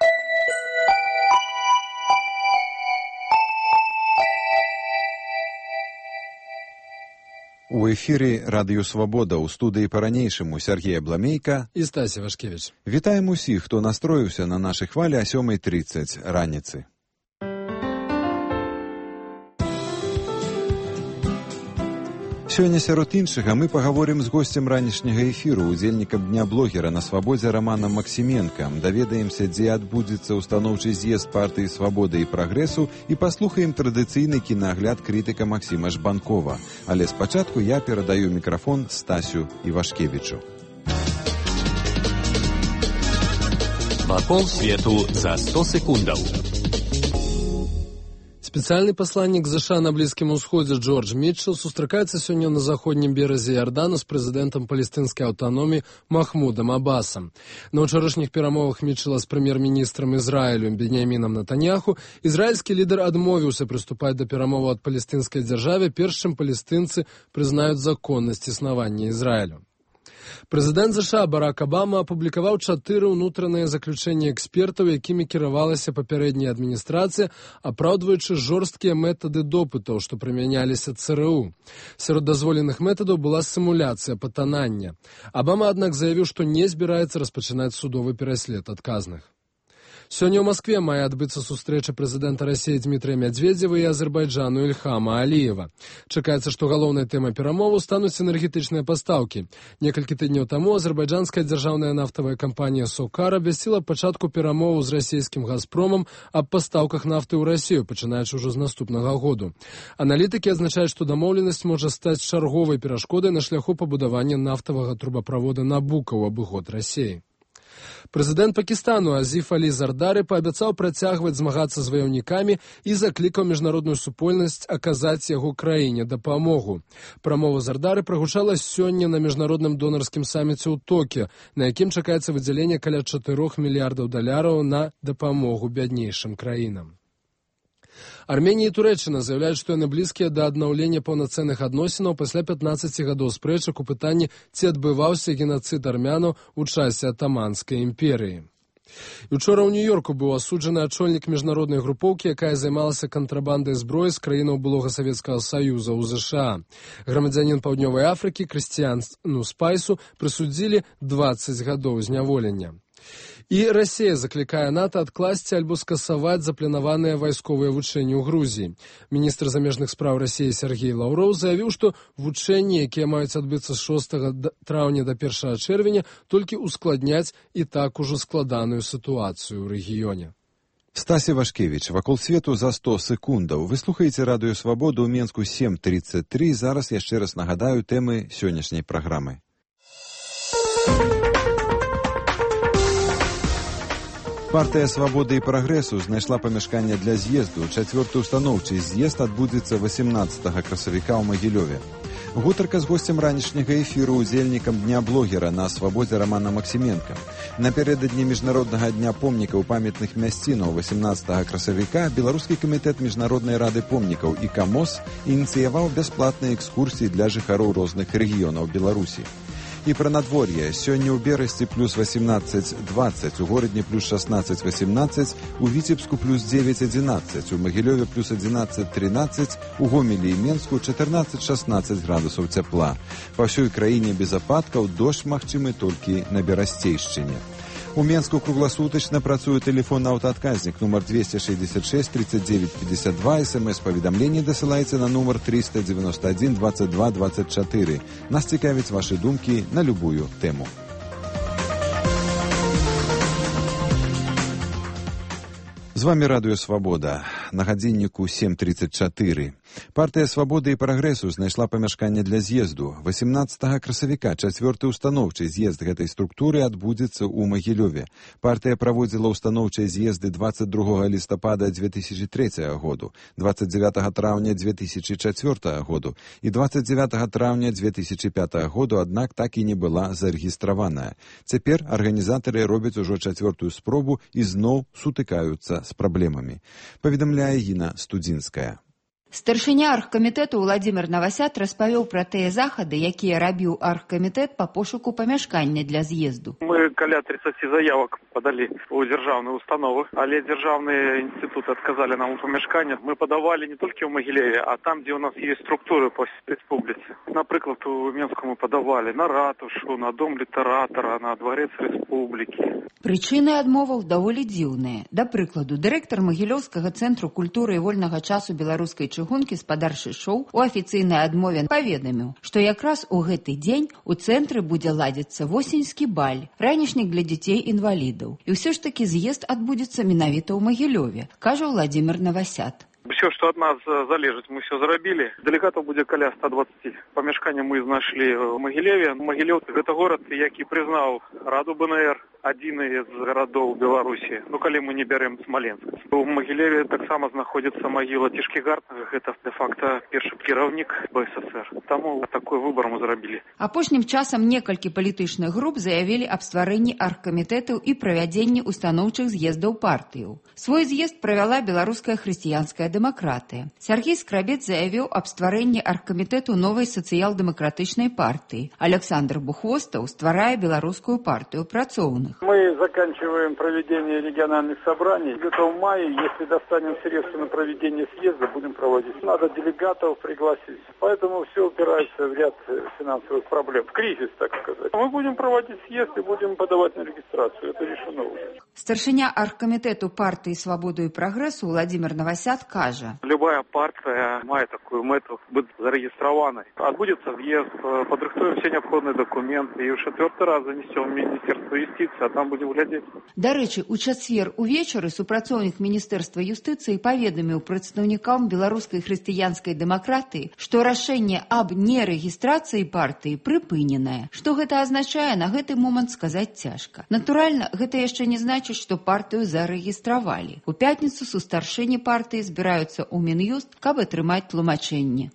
У эфіры радыё «Свабода», у студыі па-ранейшаму Сергей Абламейка і Стасі Вашкевіч. Вітаем усіх, хто настроіўся на нашы хвалі о сёмай трыццаць раніцы. Сёння сярод іншага мы пагаворым з госцем ранішняга эфіру, удзельнікам дня блогера на Свабодзе Раманам Максіменкам, даведаемся, дзе адбудзецца устаноўчы з'езд партыі «Свабода» і «Прагрэсу» і паслухаем традыцыйны кінагляд крытыка Максіма Жбанкова. Але спачатку я перадаю мікрафон Стасю Івашкевічу. Вакол свету за сто секундаў. Спецыяльны пасланнік ЗША на Блізкім Усходзе Джордж Мітчел сустракаецца сёння на заходнім беразе Іордану з прэзідэнтам палестынскай аўтаноміі Махмудам Абасам. На ўчарашніх перамовах Мітчела з прэм'ер-міністрам Ізраілю Беньямінам Нетаньяху ізраільскі лідар адмовіўся прыступаць да перамоваў ад палестынскай дзяржаве, перш чым палестынцы прызнаюць законнасць існавання Ізраілю. Прэзідэнт ЗША Барак Абама апублікаваў чатыры ўнутраныя заключэнні экспертаў, якімі кіравалася папярэдняя адміністрацыя, апраўдваючы жорсткія метады допытаў, што прымяняліся ЦРУ. Сярод дазволеных метадаў была сімуляцыя патанання. Абама, аднак, заявіў, што не збіраецца распачынаць судовы пераслед адказных. Сёння ў Маскве мае адбыцца сустрэча прэзідэнта Расіі Дмітрыя Мядзведзева і Азербайджану Ільхама Аліева. Чакаецца, што галоўнай тэмай перамоваў стануць энергетычныя пастаўкі. Некалькі тыдняў таму азербайджанская дзяржаўная нафтавая кампанія «Сокар» абвясціла пачатку перамоваў з расійскім «Газпромам» аб пастаўках нафты ў Расію, пачынаючы ўжо з наступнага году. Аналітыкі адзначаюць, што дамоўленасць можа стаць чарговай перашкодай на шляху пабудавання нафтавага трубаправода «Набука» ў абыход Расіі. Прэзідэнт Пакістану Азіф Алі Зардары паабяцаў працягваць змагацца з ваяўнікамі і заклікаў міжнародную супольнасць аказаць яго краіне дапамогу. Прамова Зардары прагучала сёння на міжнародным донарскім саміце ў Токіё, на якім чакаецца выдзяленне каля чатырох мільярдаў даляраў на дапамогу бяднейшым краінам. Арменія і Турэччына заяўляюць, што яны блізкія да аднаўлення паўнацэнных адносінаў пасля пятнаццаці гадоў спрэчак у пытанні, ці адбываўся генацыд армянаў у часе атаманскай імперыі. І учора ў Нью-Йорку быў асуджаны ачольнік міжнароднай групоўкі, якая займалася кантрабандай зброі з краінаў былога Савецкага Саюза ў ЗША. Грамадзянін Паўднёвай Афрыкі Крысціяну Спайсу прысудзілі дваццаць гадоў зняволення. І Расія заклікае НАТО адкласці альбо скасаваць запланаваныя вайсковыя вучэнні ў Грузіі. Міністр замежных спраў Расіі Сергей Лаўроў заявіў, што вучэнні, якія маюць адбыцца з шостага траўня да першага чэрвеня, толькі ускладняць і так ужо складаную сітуацыю ў рэгіёне. Стасі Вашкевіч, вакол свету за сто секундаў. Вы слухаеце радыё «Свабода» ў Менску сем трыццаць тры. Зараз яшчэ раз нагадаю тэмы сённяшняй праграмы. Партыя «Свабода» і «Прагрэсу» знайшла памяшканне для з'езду. Чацвёрты устаноўчы з'езд адбудзецца васемнаццатага красавіка ў Магілёве. Гутарка з госцем ранішняга эфіру, удзельнікам дня блогера на Свабодзе Рамана Максіменка. Напярэдадні міжнароднага дня помнікаў памятных мясцінаў васемнаццатага красавіка Беларускі камітэт міжнароднай рады помнікаў і КАМОС ініцыяваў бясплатныя экскурсіі для жыхароў розных рэгіёнаў Беларусі. І пра надвор'е. Сёння ў Берасці плюс васемнаццаць дваццаць, у Горадні плюс шаснаццаць васемнаццаць, у Віцебску плюс дзевяць адзінаццаць, у Магілёве плюс адзінаццаць трынаццаць, у Гомелі і Менску чатырнаццаць шаснаццаць градусаў цяпла. Па ўсёй краіне без ападкаў, дождж магчымы толькі на Берасцейшчыне. У Менску круглосуточно працуе тэлефонны аўтаадказнік нумар двести шестьдесят шесть тридцать девять пятьдесят два. СМС-паведамленне дасылаецца на нумар триста девяносто один двадцать два двадцать четыре. Нас цікавяць вашы думкі на любую тэму. З вами Радыё Свабода. На гадзінніку сем тридцать четыре. Партыя Свабоды і Прагрэсу знайшла памяшканне для з'езду. восемнадцатага красавіка чацвёрты устаноўчы з'езд гэтай структуры адбудзецца ў Магілёве. Партыя праводзіла устаноўчыя з'езды двадцать другога лістапада две тысячи третьего году, двадцать девятого траўня две тысячи четвёртого году і двадцать девятого траўня две тысячи пятого году, аднак так і не была зарэгістраваная. Цяпер арганізатары робяць ужо чацвёртую спробу і зноў сутыкаюцца з праблемамі. Паведамляе Гіна Студзінская. Старшыня аргкамітэту Владзімір Навасят распавёў пра тыя захады, якія рабіў аргкамітэт па пошуку памяшкання для з'езду. Мы каля тридцати заявак падалі у дзяржаўныя установы, але дзяржаўныя інстытуты адказалі нам у памяшканнях. Мы падавалі не толькі ў Магілеве, а там, дзе у нас ёсць структуры па рэспубліцы. Напрыклад, у Менску мы падавалі на ратушу, на дом літаратара, на дварэц рэспублікі. Прычыны адмоваў даволі дзіўныя. Да прыкладу, дырэктар Магілёўскага цэнтру культуры і вольнага часу беларускай чыгункі спадар Шышоў у афіцыйнай адмове паведаміў, што якраз у гэты дзень у цэнтры будзе ладзіцца восеньскі баль, ранішнік для дзяцей-інвалідаў. І ўсё ж такі з'езд адбудзецца менавіта ў Магілёве, кажа Владзімір Навасят. Все, что от нас залежит, мы все зарабили. Делегатов будет каля ста двадцати. Помешкання мы нашли в Могилеве. Могилев – это город, який признал Раду БНР, один из городов Беларуси. Ну, коли мы не берем Смоленск. В Могилеве так само находится могила Тишкігартных. Это де-факто перший кіраўнік БССР. Тому такой выбор мы зарабили. Апошнім часам некалькі палітычных груп заявілі аб стварэнні аргкамітэтаў і правядзенні устаноўчых з'ездаў партыяў. Свой з'езд правяла беларуская хрысціянская дэмакратыя. Сергей Скрабец заявіў аб стварэнні аргкамітэту новай сацыял-дэмакратычнай партыі. Александр Бухвостаў стварае беларускую партыю працоўных. Мы заканчиваем проведение региональных собраний. Где-то в мае, если достанем средства на проведение съезда, будем проводить. Надо делегатов пригласить. Поэтому все упирается в ряд финансовых проблем. В кризис, так сказать. Мы будем проводить съезд и будем подавать на регистрацию. Это решено уже. Старшыня аргкамітэту партыі «Свабоду і прагрэсу» Владзімір Навасят кажа. Любая партия мае такую мэту быть зарегистрованной. Отбудется въезд, подрыхтуем все необходные документы и в четвертый раз занесем в Министерство юстиции, а там будем глядеть. Дарэчы, у чацвер увечары супрацоўнік Міністэрства юстыцыі паведаміў прадстаўнікам беларускай хрысціянскай дэмакратыі, што рашэнне аб нерэгістрацыі партыі прыпыненае. Што гэта азначае, на гэты момант сказаць цяжка. Натуральна, гэта яшчэ не значыць, што партыю зарэгістравалі. У пятніцу у старшыні партыі збіраюцца ў Мін'юст, каб атрымаць тлумачэнне.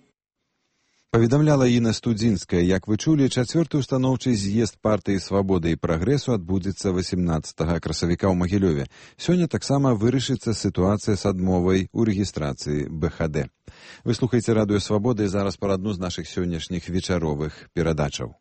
Паведамляла Іна Студзінская. Як вы чулі, чацвёрты устаноўчы з'езд партыі «Свабоды і прагрэсу» адбудзецца восемнадцатага красавіка ў Магілёве. Сёння таксама вырашыцца сітуацыя з адмовай у рэгістрацыі БХД. Вы слухаеце Радыё Свабода і зараз пра адну з нашых сённяшніх вечаровых перадачаў.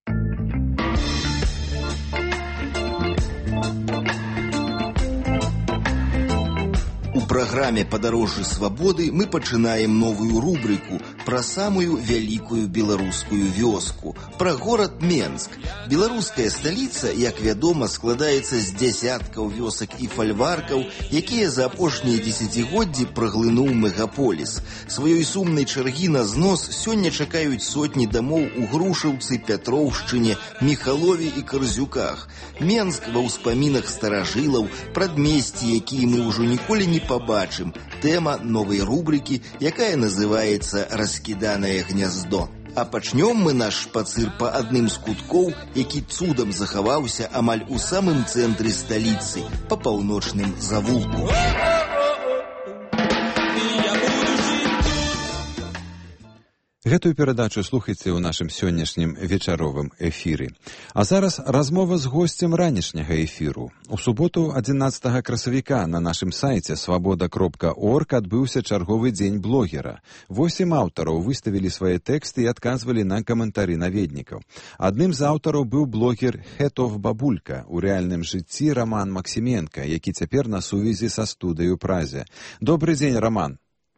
У праграме «Падарожжы свабоды» мы пачынаем новую рубрыку пра самую вялікую беларускую вёску, пра горад Менск. Беларуская сталіца, як вядома, складаецца з дзясяткаў вёсак і фальваркаў, якія за апошнія дзесяцігоддзі праглынуў мегаполіс. Сваёй сумнай чаргі на знос сёння чакаюць сотні дамоў у Грушаўцы, Пятроўшчыне, Міхалове і Карзюках. Менск ва ўспамінах старажылаў, прадмесці, якія мы ўжо ніколі не побачым. Тэма новай рубрыкі, якая называецца «Раскіданае гняздо». А пачнём мы наш шпацыр па адным з куткоў, які цудам захаваўся амаль у самым цэнтры сталіцы, па паўночным завулку. Гэтую перадачу слухайце ў нашым сённяшнім вечаровым эфіры. А зараз размова з госцем ранішняга эфіру. У суботу адзінаццатага красавіка на нашым сайце свабода кропка орг адбыўся чарговы дзень блогера. Восем аўтараў выставілі свае тэксты і адказвалі на каментары наведнікаў. Адным з аўтараў быў блогер Хэтов Бабулька, у рэальным жыцці Роман Максіменка, які цяпер на сувязі са студыяй у Празе. Добры дзень, Роман.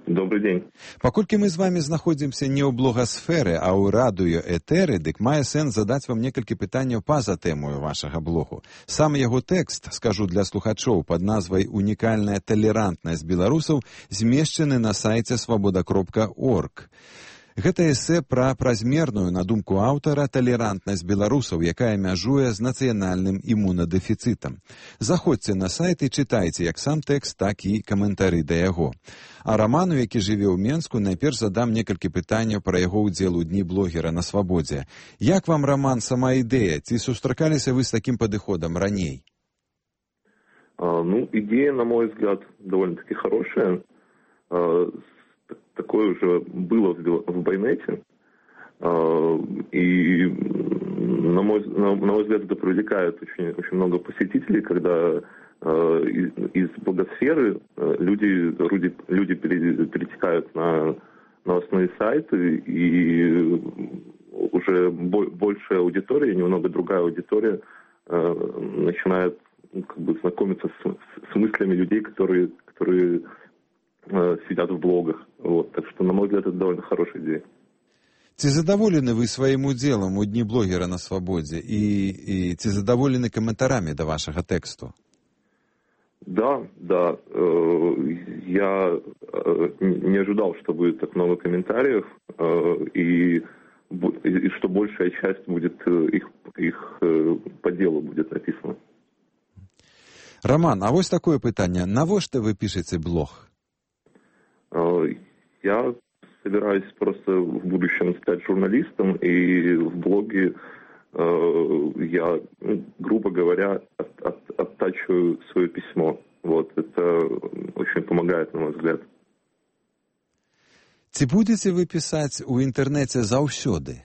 Добрый день. Паколькі мы з вами знаходзімся не ў блогасферы, а ў радыёэтэры, дык мае сэнс задаць вам некалькі пытанняў па-за тэмою вашага блогу. Сам яго тэкст, скажу для слухачоў, пад назвай «Унікальная талерантнасць беларусаў» змешчаны на сайце свабода кропка орг. Гэта эсэ пра празмерную, на думку аўтара, талерантнасць беларусаў, якая мяжуе з нацыянальным імунадэфіцытам. Заходзьце на сайт і чытайце як сам тэкст, так і каментары да яго. А Раману, які жыве ў Менску, найперш задам некалькі пытанняў пра яго ўдзел у дні блогера на свабодзе. Як вам, Раман, сама ідэя? Ці сустракаліся вы з такім падыходам раней? А, ну, идея, на мой взгляд, довольно-таки хорошая. А, такое уже было в Байнете. А, и, на мой, на, на мой взгляд, это привлекает очень, очень много посетителей, когда а, из, из блогосферы люди, люди, люди перетекают на новостные сайты, и уже большая аудитория, немного другая аудитория а, начинает как бы знакомиться с, с мыслями людей, которые, которые э, сидят в блогах. Вот. Так что, на мой взгляд, это довольно хорошая идея. Ці задаволены вы сваім удзелам у дні блогера на свабодзе і, і ці задаволены каментарамі да вашага тэксту? Да, да. Э, я э, не ожидал, что будет так много комментариев, э, и, и что большая часть будет их, их э, по делу будет написана. Роман, а вось такое пытанне. Навошта вы пишете блог? Я собираюсь просто в будущем стать журналистом, и в блоге я, грубо говоря, от, от, оттачиваю свое письмо. Вот, это очень помогает, на мой взгляд. Ці будете вы писать у интернете заўсёды?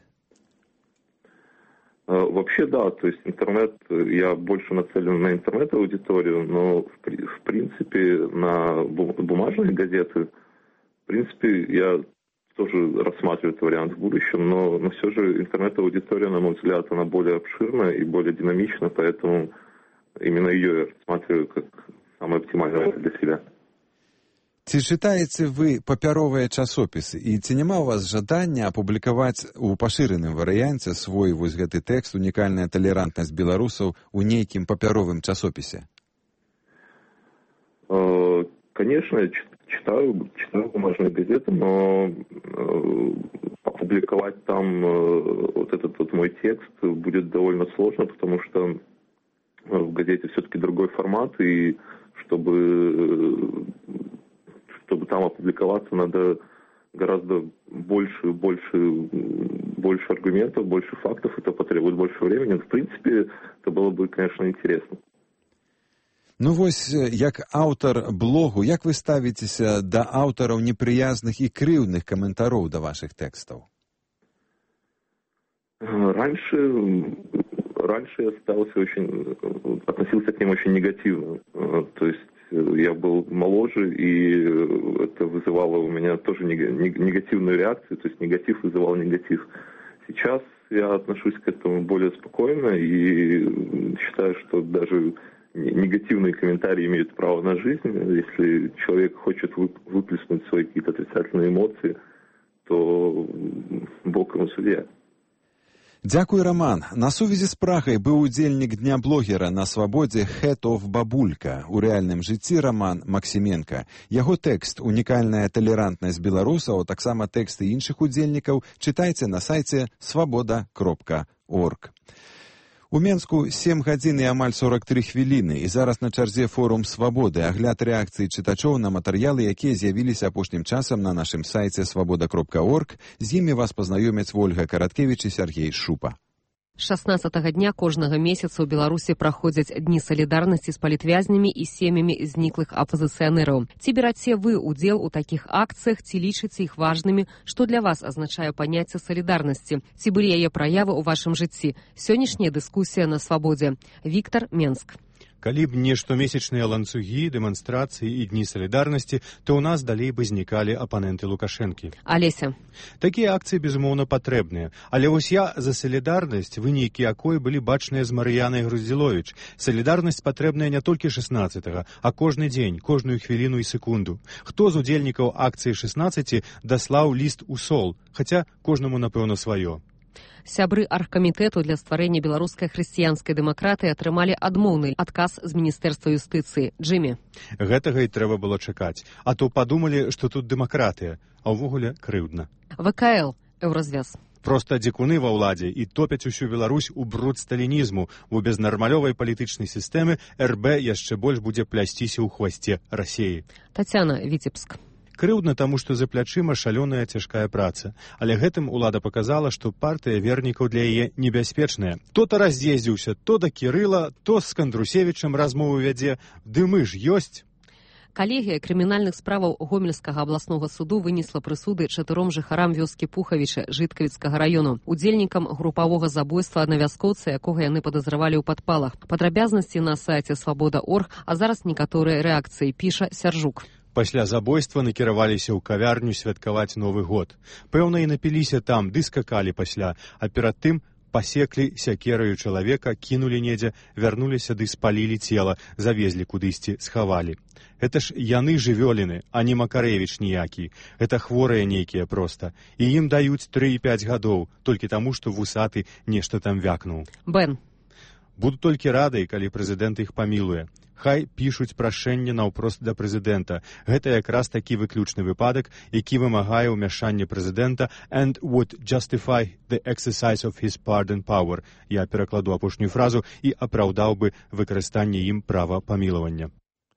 Вообще, да, то есть интернет, я больше нацелен на интернет-аудиторию, но в, в принципе на бумажные газеты, в принципе, я тоже рассматриваю этот вариант в будущем, но, но все же интернет-аудитория, на мой взгляд, она более обширная и более динамична, поэтому именно ее я рассматриваю как самое оптимальное для себя. Ці чытаеце вы папяровыя часопісы і ці няма ў вас жадання апублікаваць у пашыраным варыянце свой вось гэты тэкст «Унікальная талерантнасць беларусаў» у нейкім папяровым часопісе? Конечно, читаю, читаю бумажные газеты, но опубликовать там вот этот вот мой текст будет довольно сложно, потому что в газете все-таки другой формат, и чтобы... Чтобы там опубликоваться, надо гораздо больше, больше, больше аргументов, больше фактов, это потребует больше времени. В принципе, это было бы, конечно, интересно. Ну вось, як аўтар блогу, як вы ставіцеся да аўтараў непрыязных і крыўдных каментароў да вашых тэкстаў? Раньше, раньше я ставился очень, относился к ним очень негативно. То есть я был моложе, и это вызывало у меня тоже негативную реакцию, то есть негатив вызывал негатив. Сейчас я отношусь к этому более спокойно и считаю, что даже негативные комментарии имеют право на жизнь. Если человек хочет выплеснуть свои какие-то отрицательные эмоции, то Бог ему судья. Дзякуй, Роман. На сувязі з Прагай быў удзельнік дня блогера на свабодзе Head of Бабулька. У рэальным жыцці Роман Максіменка. Яго тэкст «Унікальная талерантнасць беларусаў», а таксама тэксты іншых удзельнікаў чытайце на сайце свабода кропка орг. У Менску сем гадзін і амаль сорок тры хвіліны, і зараз на чарзе форум «Свабоды», агляд рэакцыі чытачоў на матэрыялы, якія з'явіліся апошнім часам на нашым сайце свабода кропка орг. З імі вас пазнаёмяць Вольга Караткевіч і Сергей Шупа. шаснаццатага дня кожнага месяца ў Беларусі праходзяць дні салідарнасці з палітвязнямі і сем'ямі зніклых апазіцыянераў. Ці бераце вы удзел у такіх акцыях, ці лічыце іх важнымі, што для вас азначае паняцце салідарнасці? Ці былі яе праявы ў вашым жыцці? Сённяшняя дыскусія на свабодзе. Віктор, Менск. Калі б не штомесячныя ланцугі, дэманстрацыі і дні салідарнасці, то ў нас далей бы знікалі апаненты Лукашэнкі. Алеся. Такія акцыі, безумоўна, патрэбныя. Але вось я за салідарнасць, вынікі якой былі бачныя з Марыянай Груздзіловіч. Салідарнасць патрэбная не толькі шэснаццатага, а кожны дзень, кожную хвіліну і секунду. Хто з удзельнікаў акцыі шэснаццаці даслаў ліст у сол, хаця кожнаму, напэўна, сваё. Сябры аргкамітэту для стварэння беларускай хрысціянскай дэмакратыі атрымалі адмоўны адказ з міністэрства юстыцыі. Джимі. Гэтага і трэба было чакаць. А то падумалі, што тут дэмакратыя, а ўвогуле крыўдна. ВКЛ. Еўразвяз. Проста дзікуны ва ўладзе і топяць усю Беларусь у бруд сталінізму, бо без нармалёвай палітычнай сістэмы эр бэ яшчэ больш будзе плясціся ў хвасце Расіі. Тацяна, Віцебск. Крыўдна таму, што за плячыма шалёная цяжкая праца. Але гэтым улада паказала, што партыя вернікаў для яе небяспечная. То-то раз'ездзіўся, то да Кірыла, то з Кандрусевічам размову вядзе. Ды мы ж ёсць. Калегія крымінальных справаў Гомельскага абласнога суду вынесла прысуды чатыром жыхарам вёскі Пухавіча Жыткавіцкага раёну, удзельнікам групавога забойства аднавяскоўца, якога яны падазравалі ў падпалах. Падрабязнасці на сайце свабода точка орг, а зараз некаторыя рэакцыі, піша Сяржук. Пасля забойства накіраваліся ў кавярню святкаваць Новы год. Пэўна, і напіліся там, ды скакалі пасля, а перад тым пасеклі сякераю чалавека, кінулі недзе, вярнуліся ды спалілі цела, завезлі кудысьці, схавалі. Гэта ж яны жывёліны, а не Макарэвіч ніякі. Гэта хворыя нейкія проста. І ім даюць тры і пяць гадоў, толькі таму, што вусаты нешта там вякнуў. Бен. Буду толькі рады, калі прэзідэнт іх памілуе. Хай пішуць прашэнне наўпрост да прэзідэнта. Гэта якраз такі выключны выпадак, які вымагае ўмяшання прэзідэнта and would justify the exercise of his pardon power. Я перакладу апошнюю фразу і апраўдаў бы выкарыстанне ім права памілавання.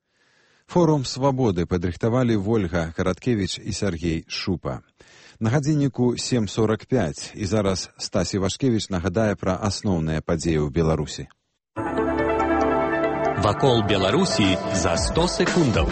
Форум свабоды падрыхтавалі Вольга Караткевіч і Сергей Шупа. На гадзінніку сем сорок пять, і зараз Стасі Вашкевіч нагадае пра асноўныя падзеі ў Беларусі. Вакол Беларусі за сто секундаў.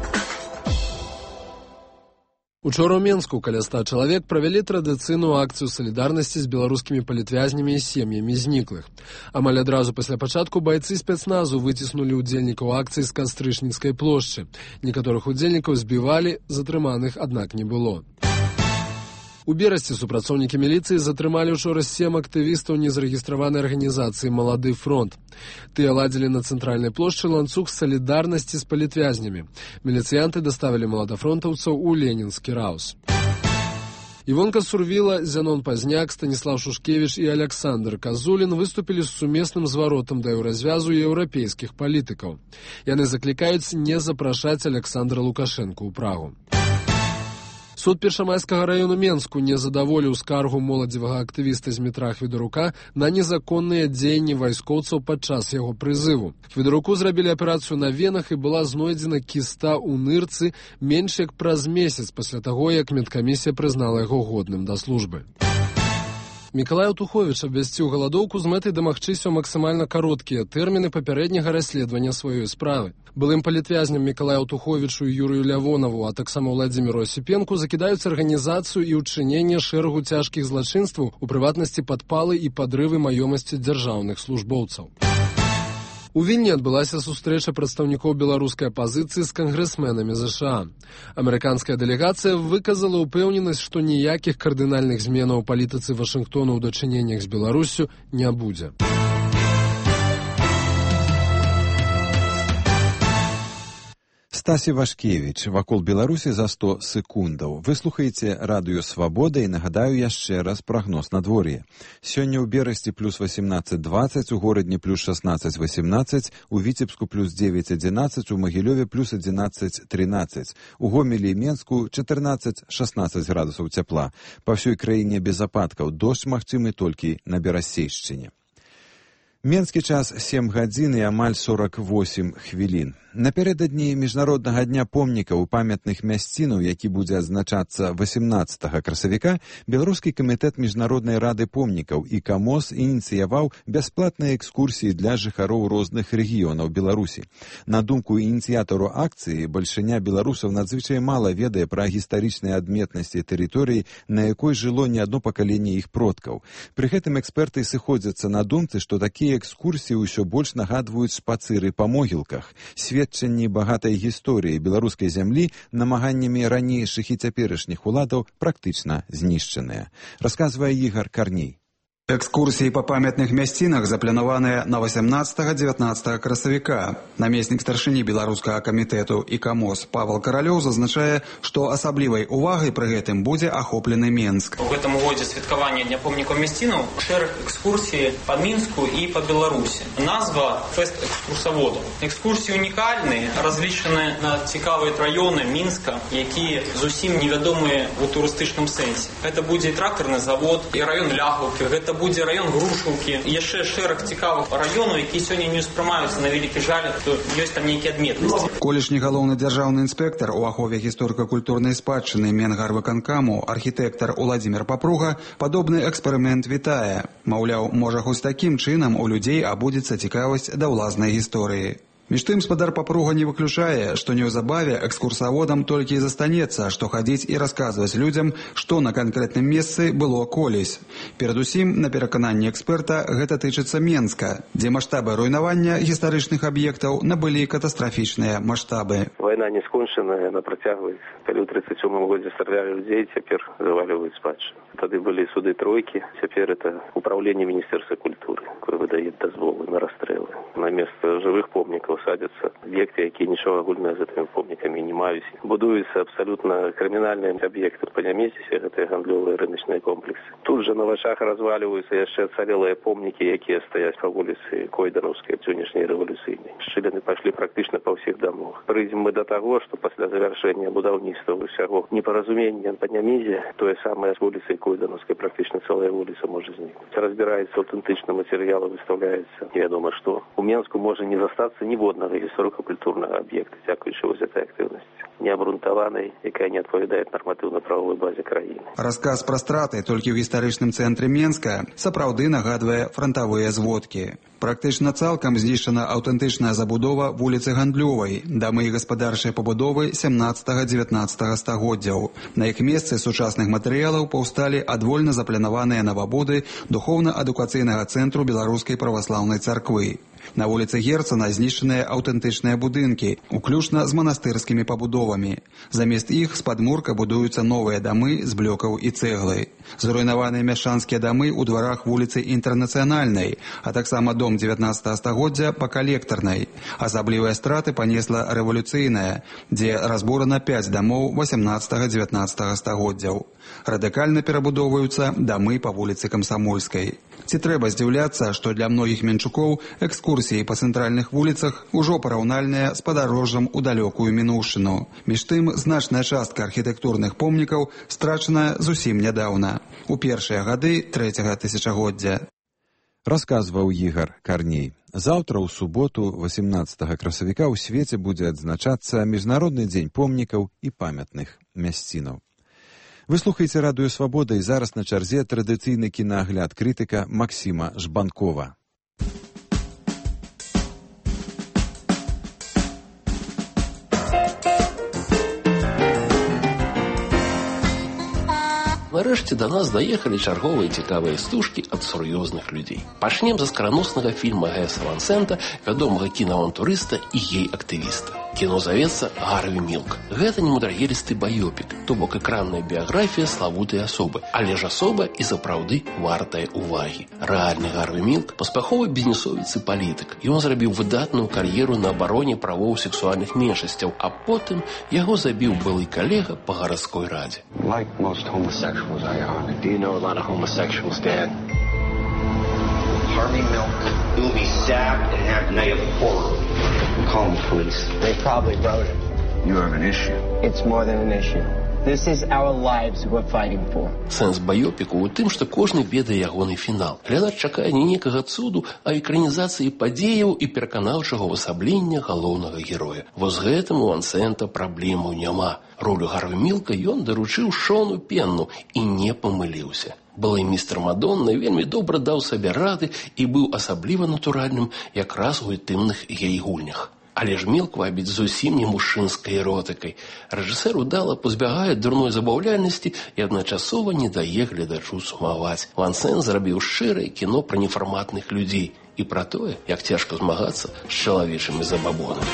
Учора ў Менску каля ста чалавек правялі традыцыйную акцыю салідарнасці з беларускімі палітвязнямі і сем'ямі зніклых. Амаль адразу пасля пачатку байцы спецназу выціснулі ўдзельнікаў акцыі з Кастрычніцкай плошчы. Некаторых удзельнікаў збівалі, затрыманых, аднак, не было. У Берасці супрацоўнікі міліцыі затрымалі учора сем актывістаў незарэгістраванай арганізацыі «Малады фронт». Тыя ладзілі на цэнтральнай плошчы ланцуг салідарнасці з палітвязнямі. Міліцыянты даставілі маладафронтаўцаў у Ленінскі раус. Івонка Сурвіла, Зянон Пазняк, Станіслав Шушкевіч і Аляксандр Казулін выступілі з сумесным зваротам да еўразвязу еўрапейскіх палітыкаў. Яны заклікаюць не запрашаць Аляксандра Лукашэнку ў Прагу. Суд Першамайскага раёну Менску не задаволіў скаргу моладзевага актывіста Змітра Хведарука на незаконныя дзеянні вайскоўцаў падчас яго прызыву. Хведаруку зрабілі аперацыю на венах і была знойдзена кіста ў нырцы менш як праз месяц пасля таго, як медкамісія прызнала яго годным да службы. Мікалай Аўтуховіч абвясціў галадоўку з мэтай дамагчыся ў максімальна кароткія тэрміны папярэдняга расследавання сваёй справы. Былым палітвязням Мікалаю Аўтуховічу і Юрыю Лявонаву, а таксама Владзіміру Асіпенку закідаюць арганізацыю і ўчыненне шэрагу цяжкіх злачынстваў, у прыватнасці падпалы і падрывы маёмасці дзяржаўных службоўцаў. У Вільні адбылася сустрэча прадстаўнікоў беларускай апазіцыі з кангрэсменамі ЗША. Амерыканская дэлегацыя выказала ўпэўненасць, што ніякіх кардынальных зменаў у палітыцы Вашынгтона ў дачыненнях з Беларуссю не будзе. Стасі Вашкевіч, вакол Беларусі за сто секундаў. Вы слухаеце радыё «Свабода» і нагадаю яшчэ раз прагноз надвор'я. Сёння ў Берасці плюс восемнадцать двадцать, у Горадні плюс шестнадцать восемнадцать, у Віцебску плюс девять одиннадцать, у Магілёве плюс одиннадцать тринадцать, у Гомелі і Менску четырнадцать шестнадцать градусаў цяпла. Па ўсёй краіне без ападкаў, дождж магчымы толькі на Берасцейшчыне. Менскі час сем гадзін і амаль сорок восемь хвілін. Напярэдадні міжнароднага дня помнікаў і памятных мясцінаў, які будзе адзначацца восемнадцатага красавіка, Беларускі камітэт міжнароднай рады помнікаў і КАМОС ініцыяваў бясплатныя экскурсіі для жыхароў розных рэгіёнаў Беларусі. На думку ініцыятару акцыі, бальшыня беларусаў надзвычай мала ведае пра гістарычныя адметнасці тэрыторыі, на якой жыло не адно пакаленне іх продкаў. Пры гэтым эксперты сыходзяцца на думцы, што такія Такія экскурсіі ўсё больш нагадваюць шпацыры па могілках, сведчанні багатай гісторыі беларускай зямлі намаганнямі ранейшых і цяперашніх уладаў практычна знішчаныя. Расказвае Ігар Карней. Экскурсии по памятных мясцінах запланаваныя на восемнадцатага-дзевятнаццатага красавіка. Намеснік старшыні беларускага камітэту і камос Павел Каралёў зазначае, што асаблівай увагай пры гэтым будзе ахоплены Менск. У гэтым годзе святкавання Дня помнікаў мясцінаў шэраг экскурсій па Мінску і па Беларусі. Назва «Фэст экскурсаводаў». Экскурсіі унікальныя, разлічаны на цікавыя раёны Мінска, якія зусім невядомыя ў турыстычным сэнсе. Гэта будзе і трактарны завод, і раён Ляхаўкі, гэта будзе раён Грушаўкі, і яшчэ шэраг цікавых раёнаў, які сёння не ўспрымаюцца на вялікі жаль, то ёсць там нейкія адметнасці. Колішні галоўны дзяржаўны інспектар у ахове гісторыка-культурнай спадчыны Менгарвыканкаму архітэктар Уладзімір Папруга падобны эксперымент вітае. Маўляў, можа, хоць такім чынам у людзей абудзецца цікавасць да ўласнай гісторыі. Між тым спадар Папруга не выключае, што неўзабаве экскурсаводам толькі і застанецца, што хадзіць і расказваць людзям, што на канкрэтным месцы было колісь. Перадусім, на перакананні эксперта, гэта тычыцца Менска, дзе маштабы руйнавання гістарычных аб'ектаў набылі катастрафічныя маштабы. Вайна не скончаная, яна працягваецца. Калі ў тридцать сёмым годзе стралялі людзей, цяпер заваліваюць спадчыну. Тады былі суды тройкі, цяпер это управленне Міністэрства культуры, якое выдае дазволы на расстрэлы. На место жывых помнікаў садятся объекты, якія нічого агульнага з гэтымі помнікамі не маюць. Будуюцца абсалютна крымінальныя аб'екты. Па нямесцісе гэтыя гандлёвыя рыначныя комплексы. Тут жа на вачах разваліваюцца яшчэ ацалелыя помнікі, якія стаяць па вуліцы Койданаўскай, сённяшняй рэвалюцыйнай. Шчыліны пайшлі практычна па ўсіх дамах. Прыйдзем мы да таго, што пасля завяршэння будаўніцтва ўсяго непаразумення па нямезе, тое самае з вуліцай Койданаўскай, практычна цэлая вуліца можа знікнуць. Разбіраецца аўтэнтычны матэрыял, выставляецца невядома што. У Менску можа не застацца ні воднага гісторыка-культурнага аб'екта, дзякуючы вось гэтай актыўнасці, неабрунтаванай, якая не адпавядае нарматыўна-правовай базе краіны. Расказ пра страты толькі ў гістарычным цэнтры Менска сапраўды нагадвае франтавыя зводкі. Практычна цалкам знішчана аўтэнтычная забудова вуліцы Гандлёвай, дамы і гаспадарчыя пабудовы сямнаццатага-дзевятнаццатага стагоддзяў. На іх месцы сучасных матэрыялаў паўсталі адвольна запланаваныя навабуды духоўна-адукацыйнага цэнтру Беларускай праваслаўнай царквы. На вуліцы Герцана знішчаныя аўтэнтычныя будынкі, уключна з манастырскімі пабудовамі. Замест іх з падмурка будуюцца новыя дамы з блёкаў і цэглы. Зруйнаваныя мяшчанскія дамы ў дварах вуліцы Інтэрнацыянальнай, а таксама дом дзевятнаццатага стагоддзя па Калектарнай. Асаблівыя страты панесла рэвалюцыйная, дзе разбурана пяць дамоў восемнаццатага-дзевятнаццатага стагоддзяў. Радыкальна перабудоўваюцца дамы па вуліцы Камсамольскай. Ці трэба здзіўляцца, што для многіх менчукоў экскурсіі па цэнтральных вуліцах ужо параўнальныя з падарожжам у далёкую мінуўшчыну. Між тым, значная частка архітэктурных помнікаў страчана зусім нядаўна, у першыя гады трэцяга тысячагоддзя. Расказваў Ігар Карней. Заўтра ў суботу, восемнаццатага красавіка, у свеце будзе адзначацца Міжнародны дзень помнікаў і памятных мясцінаў. Вы слухаеце радыё Свабода, і зараз на чарзе традыцыйны кінаагляд крытыка Максіма Жбанкова. Нарэшце да нас даехалі чарговыя цікавыя стужкі ад сур'ёзных людзей. Пачнем з аскараноснага фільма Гэса Ван Сента, вядомага кінавантурыста і гей-актывіста. Кіно завецца «Гарві Мілк». Гэта не мудрагелісты баёпік, то бок экранная біяграфія славутай асобы, але ж асоба і сапраўды вартая увагі. Рэальны Гарві Мілк – паспяховы бізнесовец і палітык. Ён зрабіў выдатную кар'еру на абароне правоў сексуальных меншасцяў, а потым яго забіў былы калега па гарадской радзе. Like most homosexuals, I are. Do you know a lot of homosexuals, Dad? Harvey Milk will be stabbed and have night of horror. Call the police. They probably wrote it. You have an issue. It's more than an issue. This is our lives we're fighting for. Сэнс баёпіку ў тым, што кожны ведае ягоны фінал. Глядач чакае не некага цуду, а экранізацыі падзеяў і пераканаўчага ўвасаблення галоўнага героя. Вось гэтым у Ван Сента праблемаў няма. Ролю Гарві Мілка ён даручыў Шону Пенну і не памыліўся. Былы містер Мадонна вельмі добра даў сабе рады і быў асабліва натуральным якраз у інтымных гей-гульнях. Але ж Мілк вабіць зусім не мужчынскай эротыкай. Рэжысэр удала пазбягае дурной забаўляльнасці і адначасова не дае гледачу сумаваць. Ван Сент зрабіў шчырае кіно пра нефарматных людзей. і пра тое, як цяжка змагацца з чалавечымі забабонамі.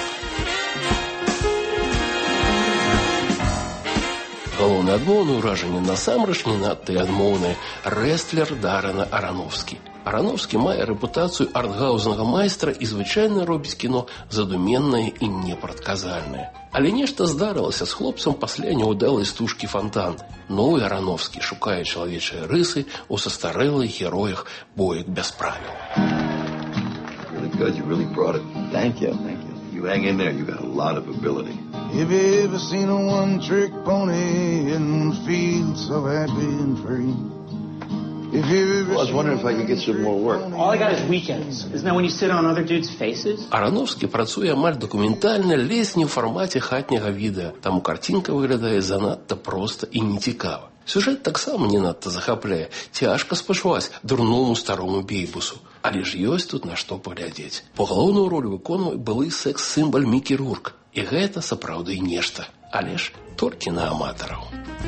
Галоўны адмоўны ўражанне насамрэч не надта адмоўнае рэстлер Дарэна Аранофскі. Аранофскі мае рэпутацыю артгаузнага майстра і звычайна робіць кіно задуменнае і непрадказальнае. Але нешта здарылася з хлопцам пасля няўдалай стужкі «Фонтан». Новы Аранофскі шукае чалавечыя рысы ў састарэлых героях «Боек без правіл». Really good. You really brought it. Thank you. Thank you. You hang in there. You got a lot of ability. Have you ever seen a one-trick pony and feel so happy and free? Well, I was wondering if I could get some more work. All I got is weekends. Isn't that when you sit on other dudes' faces? Аранофскі працуе амаль дакументальна, ледзь не ў фармаце хатняга відэа. Таму карцінка выглядае занадта проста і нецікава. Сюжэт таксама не надта захапляе. Цяжка спачуваць дурному старому бейбусу. Але ж ёсць тут на што паглядзець. Бо галоўную ролю выконвае былы секс-сімбаль Мікі Рурк. І гэта сапраўды нешта. Але ж толькі на аматараў.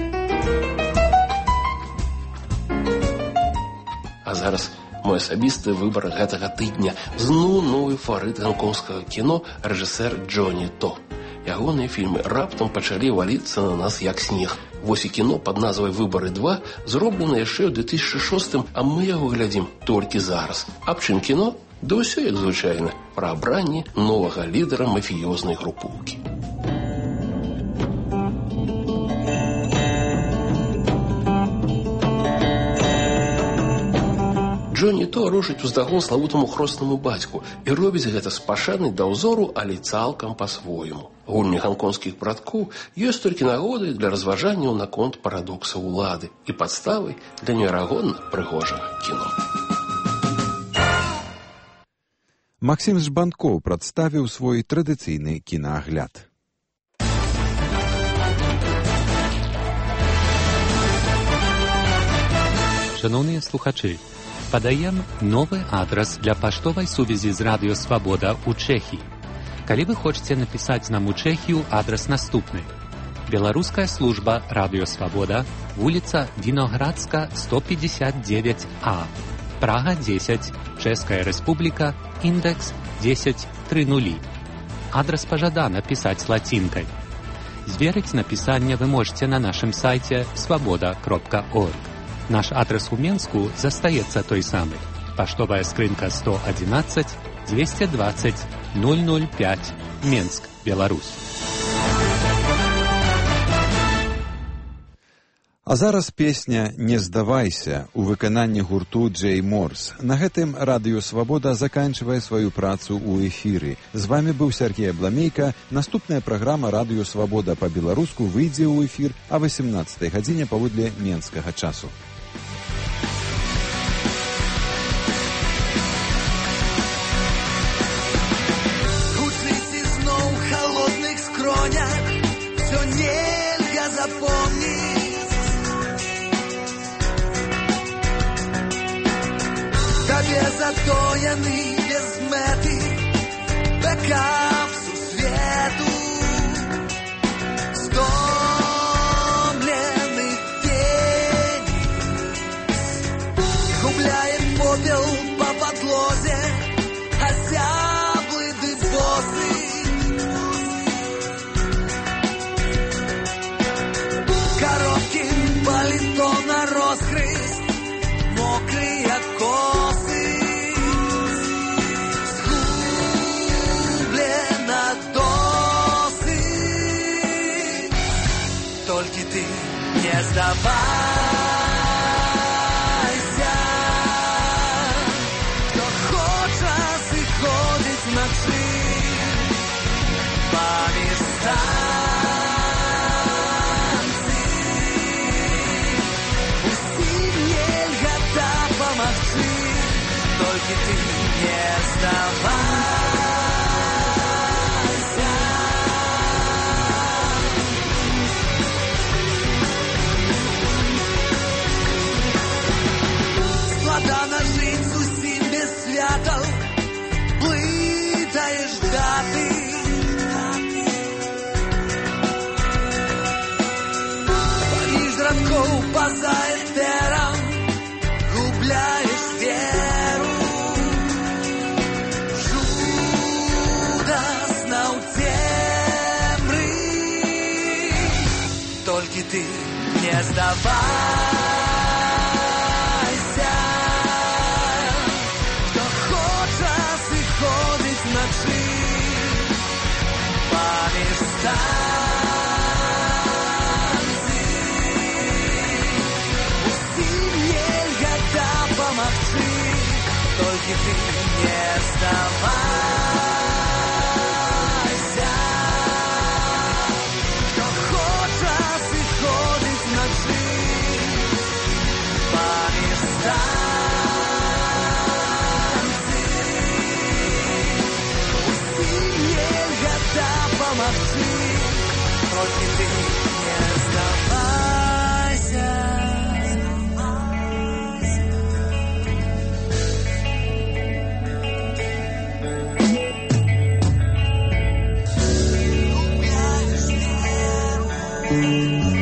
А зараз мой асабісты выбар гэтага тыдня зноў новы фаварыт ганконгскага кіно рэжысэр Джоні То. Ягоныя фільмы раптам пачалі валіцца на нас як снег. Вось і кіно пад назвай «Выбары два» зроблена яшчэ ў две тысячы шостым, а мы яго глядзім толькі зараз. Аб чым кіно? Да ўсё як звычайна, пра абранне новага лідара мафіёзнай групоўкі. Джоні То рушыць уздагон славутаму хроснаму бацьку і робіць гэта з пашанай да ўзору, але цалкам па-свойму. Гульні ганконгскіх браткоў ёсць толькі нагодай для разважанняў наконт парадоксаў улады і падставай для неверагодна прыгожага кіно. Максім Жбанкоў прадставіў свой традыцыйны кінаагляд. Шановныя слухачы, падаем новы адрас для паштовай сувязі з Радыё Свабода ў Чэхіі. Калі вы хочаце напісаць нам у Чэхію, адрас наступны. Беларуская служба Радыё Свабода, вуліца Віноградска, сто пятьдесят девять А, Прага дзесяць, Чэшская Рэспубліка, індекс десять тридцать. Адрас пажадана пісаць лацінкай. Зверыць напісанне вы можете на нашым сайце свабода кропка орг. Наш адрес у Менску застаецца той самы. Паштовая скрынка сто одиннадцать двести двадцать ноль ноль пять, Менск, Беларусь. А зараз песня «Не здавайся» у выкананні гурту Джей Морс. На гэтым Радыё Свабода заканчвае сваю працу ў эфіры. З вами быў Сергей Абламейка. Наступная праграма «Радыё Свабода» па-беларуску выйдзе ў эфір а восемнадцатай гадзіне паводле менскага часу. Все нельга запомнить. Табе затоены без мэты бэка в сусвету. Стомленный день губляем попел по подлозе, озяблый дыбосы. Палито на розхрист, мокрые косы, сгублено досыть. Только ты не сдавайся, кто хочет сыходить ночи по местам. Только ты не сдавайся. Складана жить зусім без святаў, блытаеш даты. Паміж радкоў па-за этерам губляеш веру. толькі ты не здавайся. Хто хоча сыходзіць начы паміж станцый, усім нельга дапамагчы, толькі ты не здавайся. Хто хоча сыходзіць начы паміж станцый, усім нельга дапамагчы, толькі ты не здавайся. Thank you.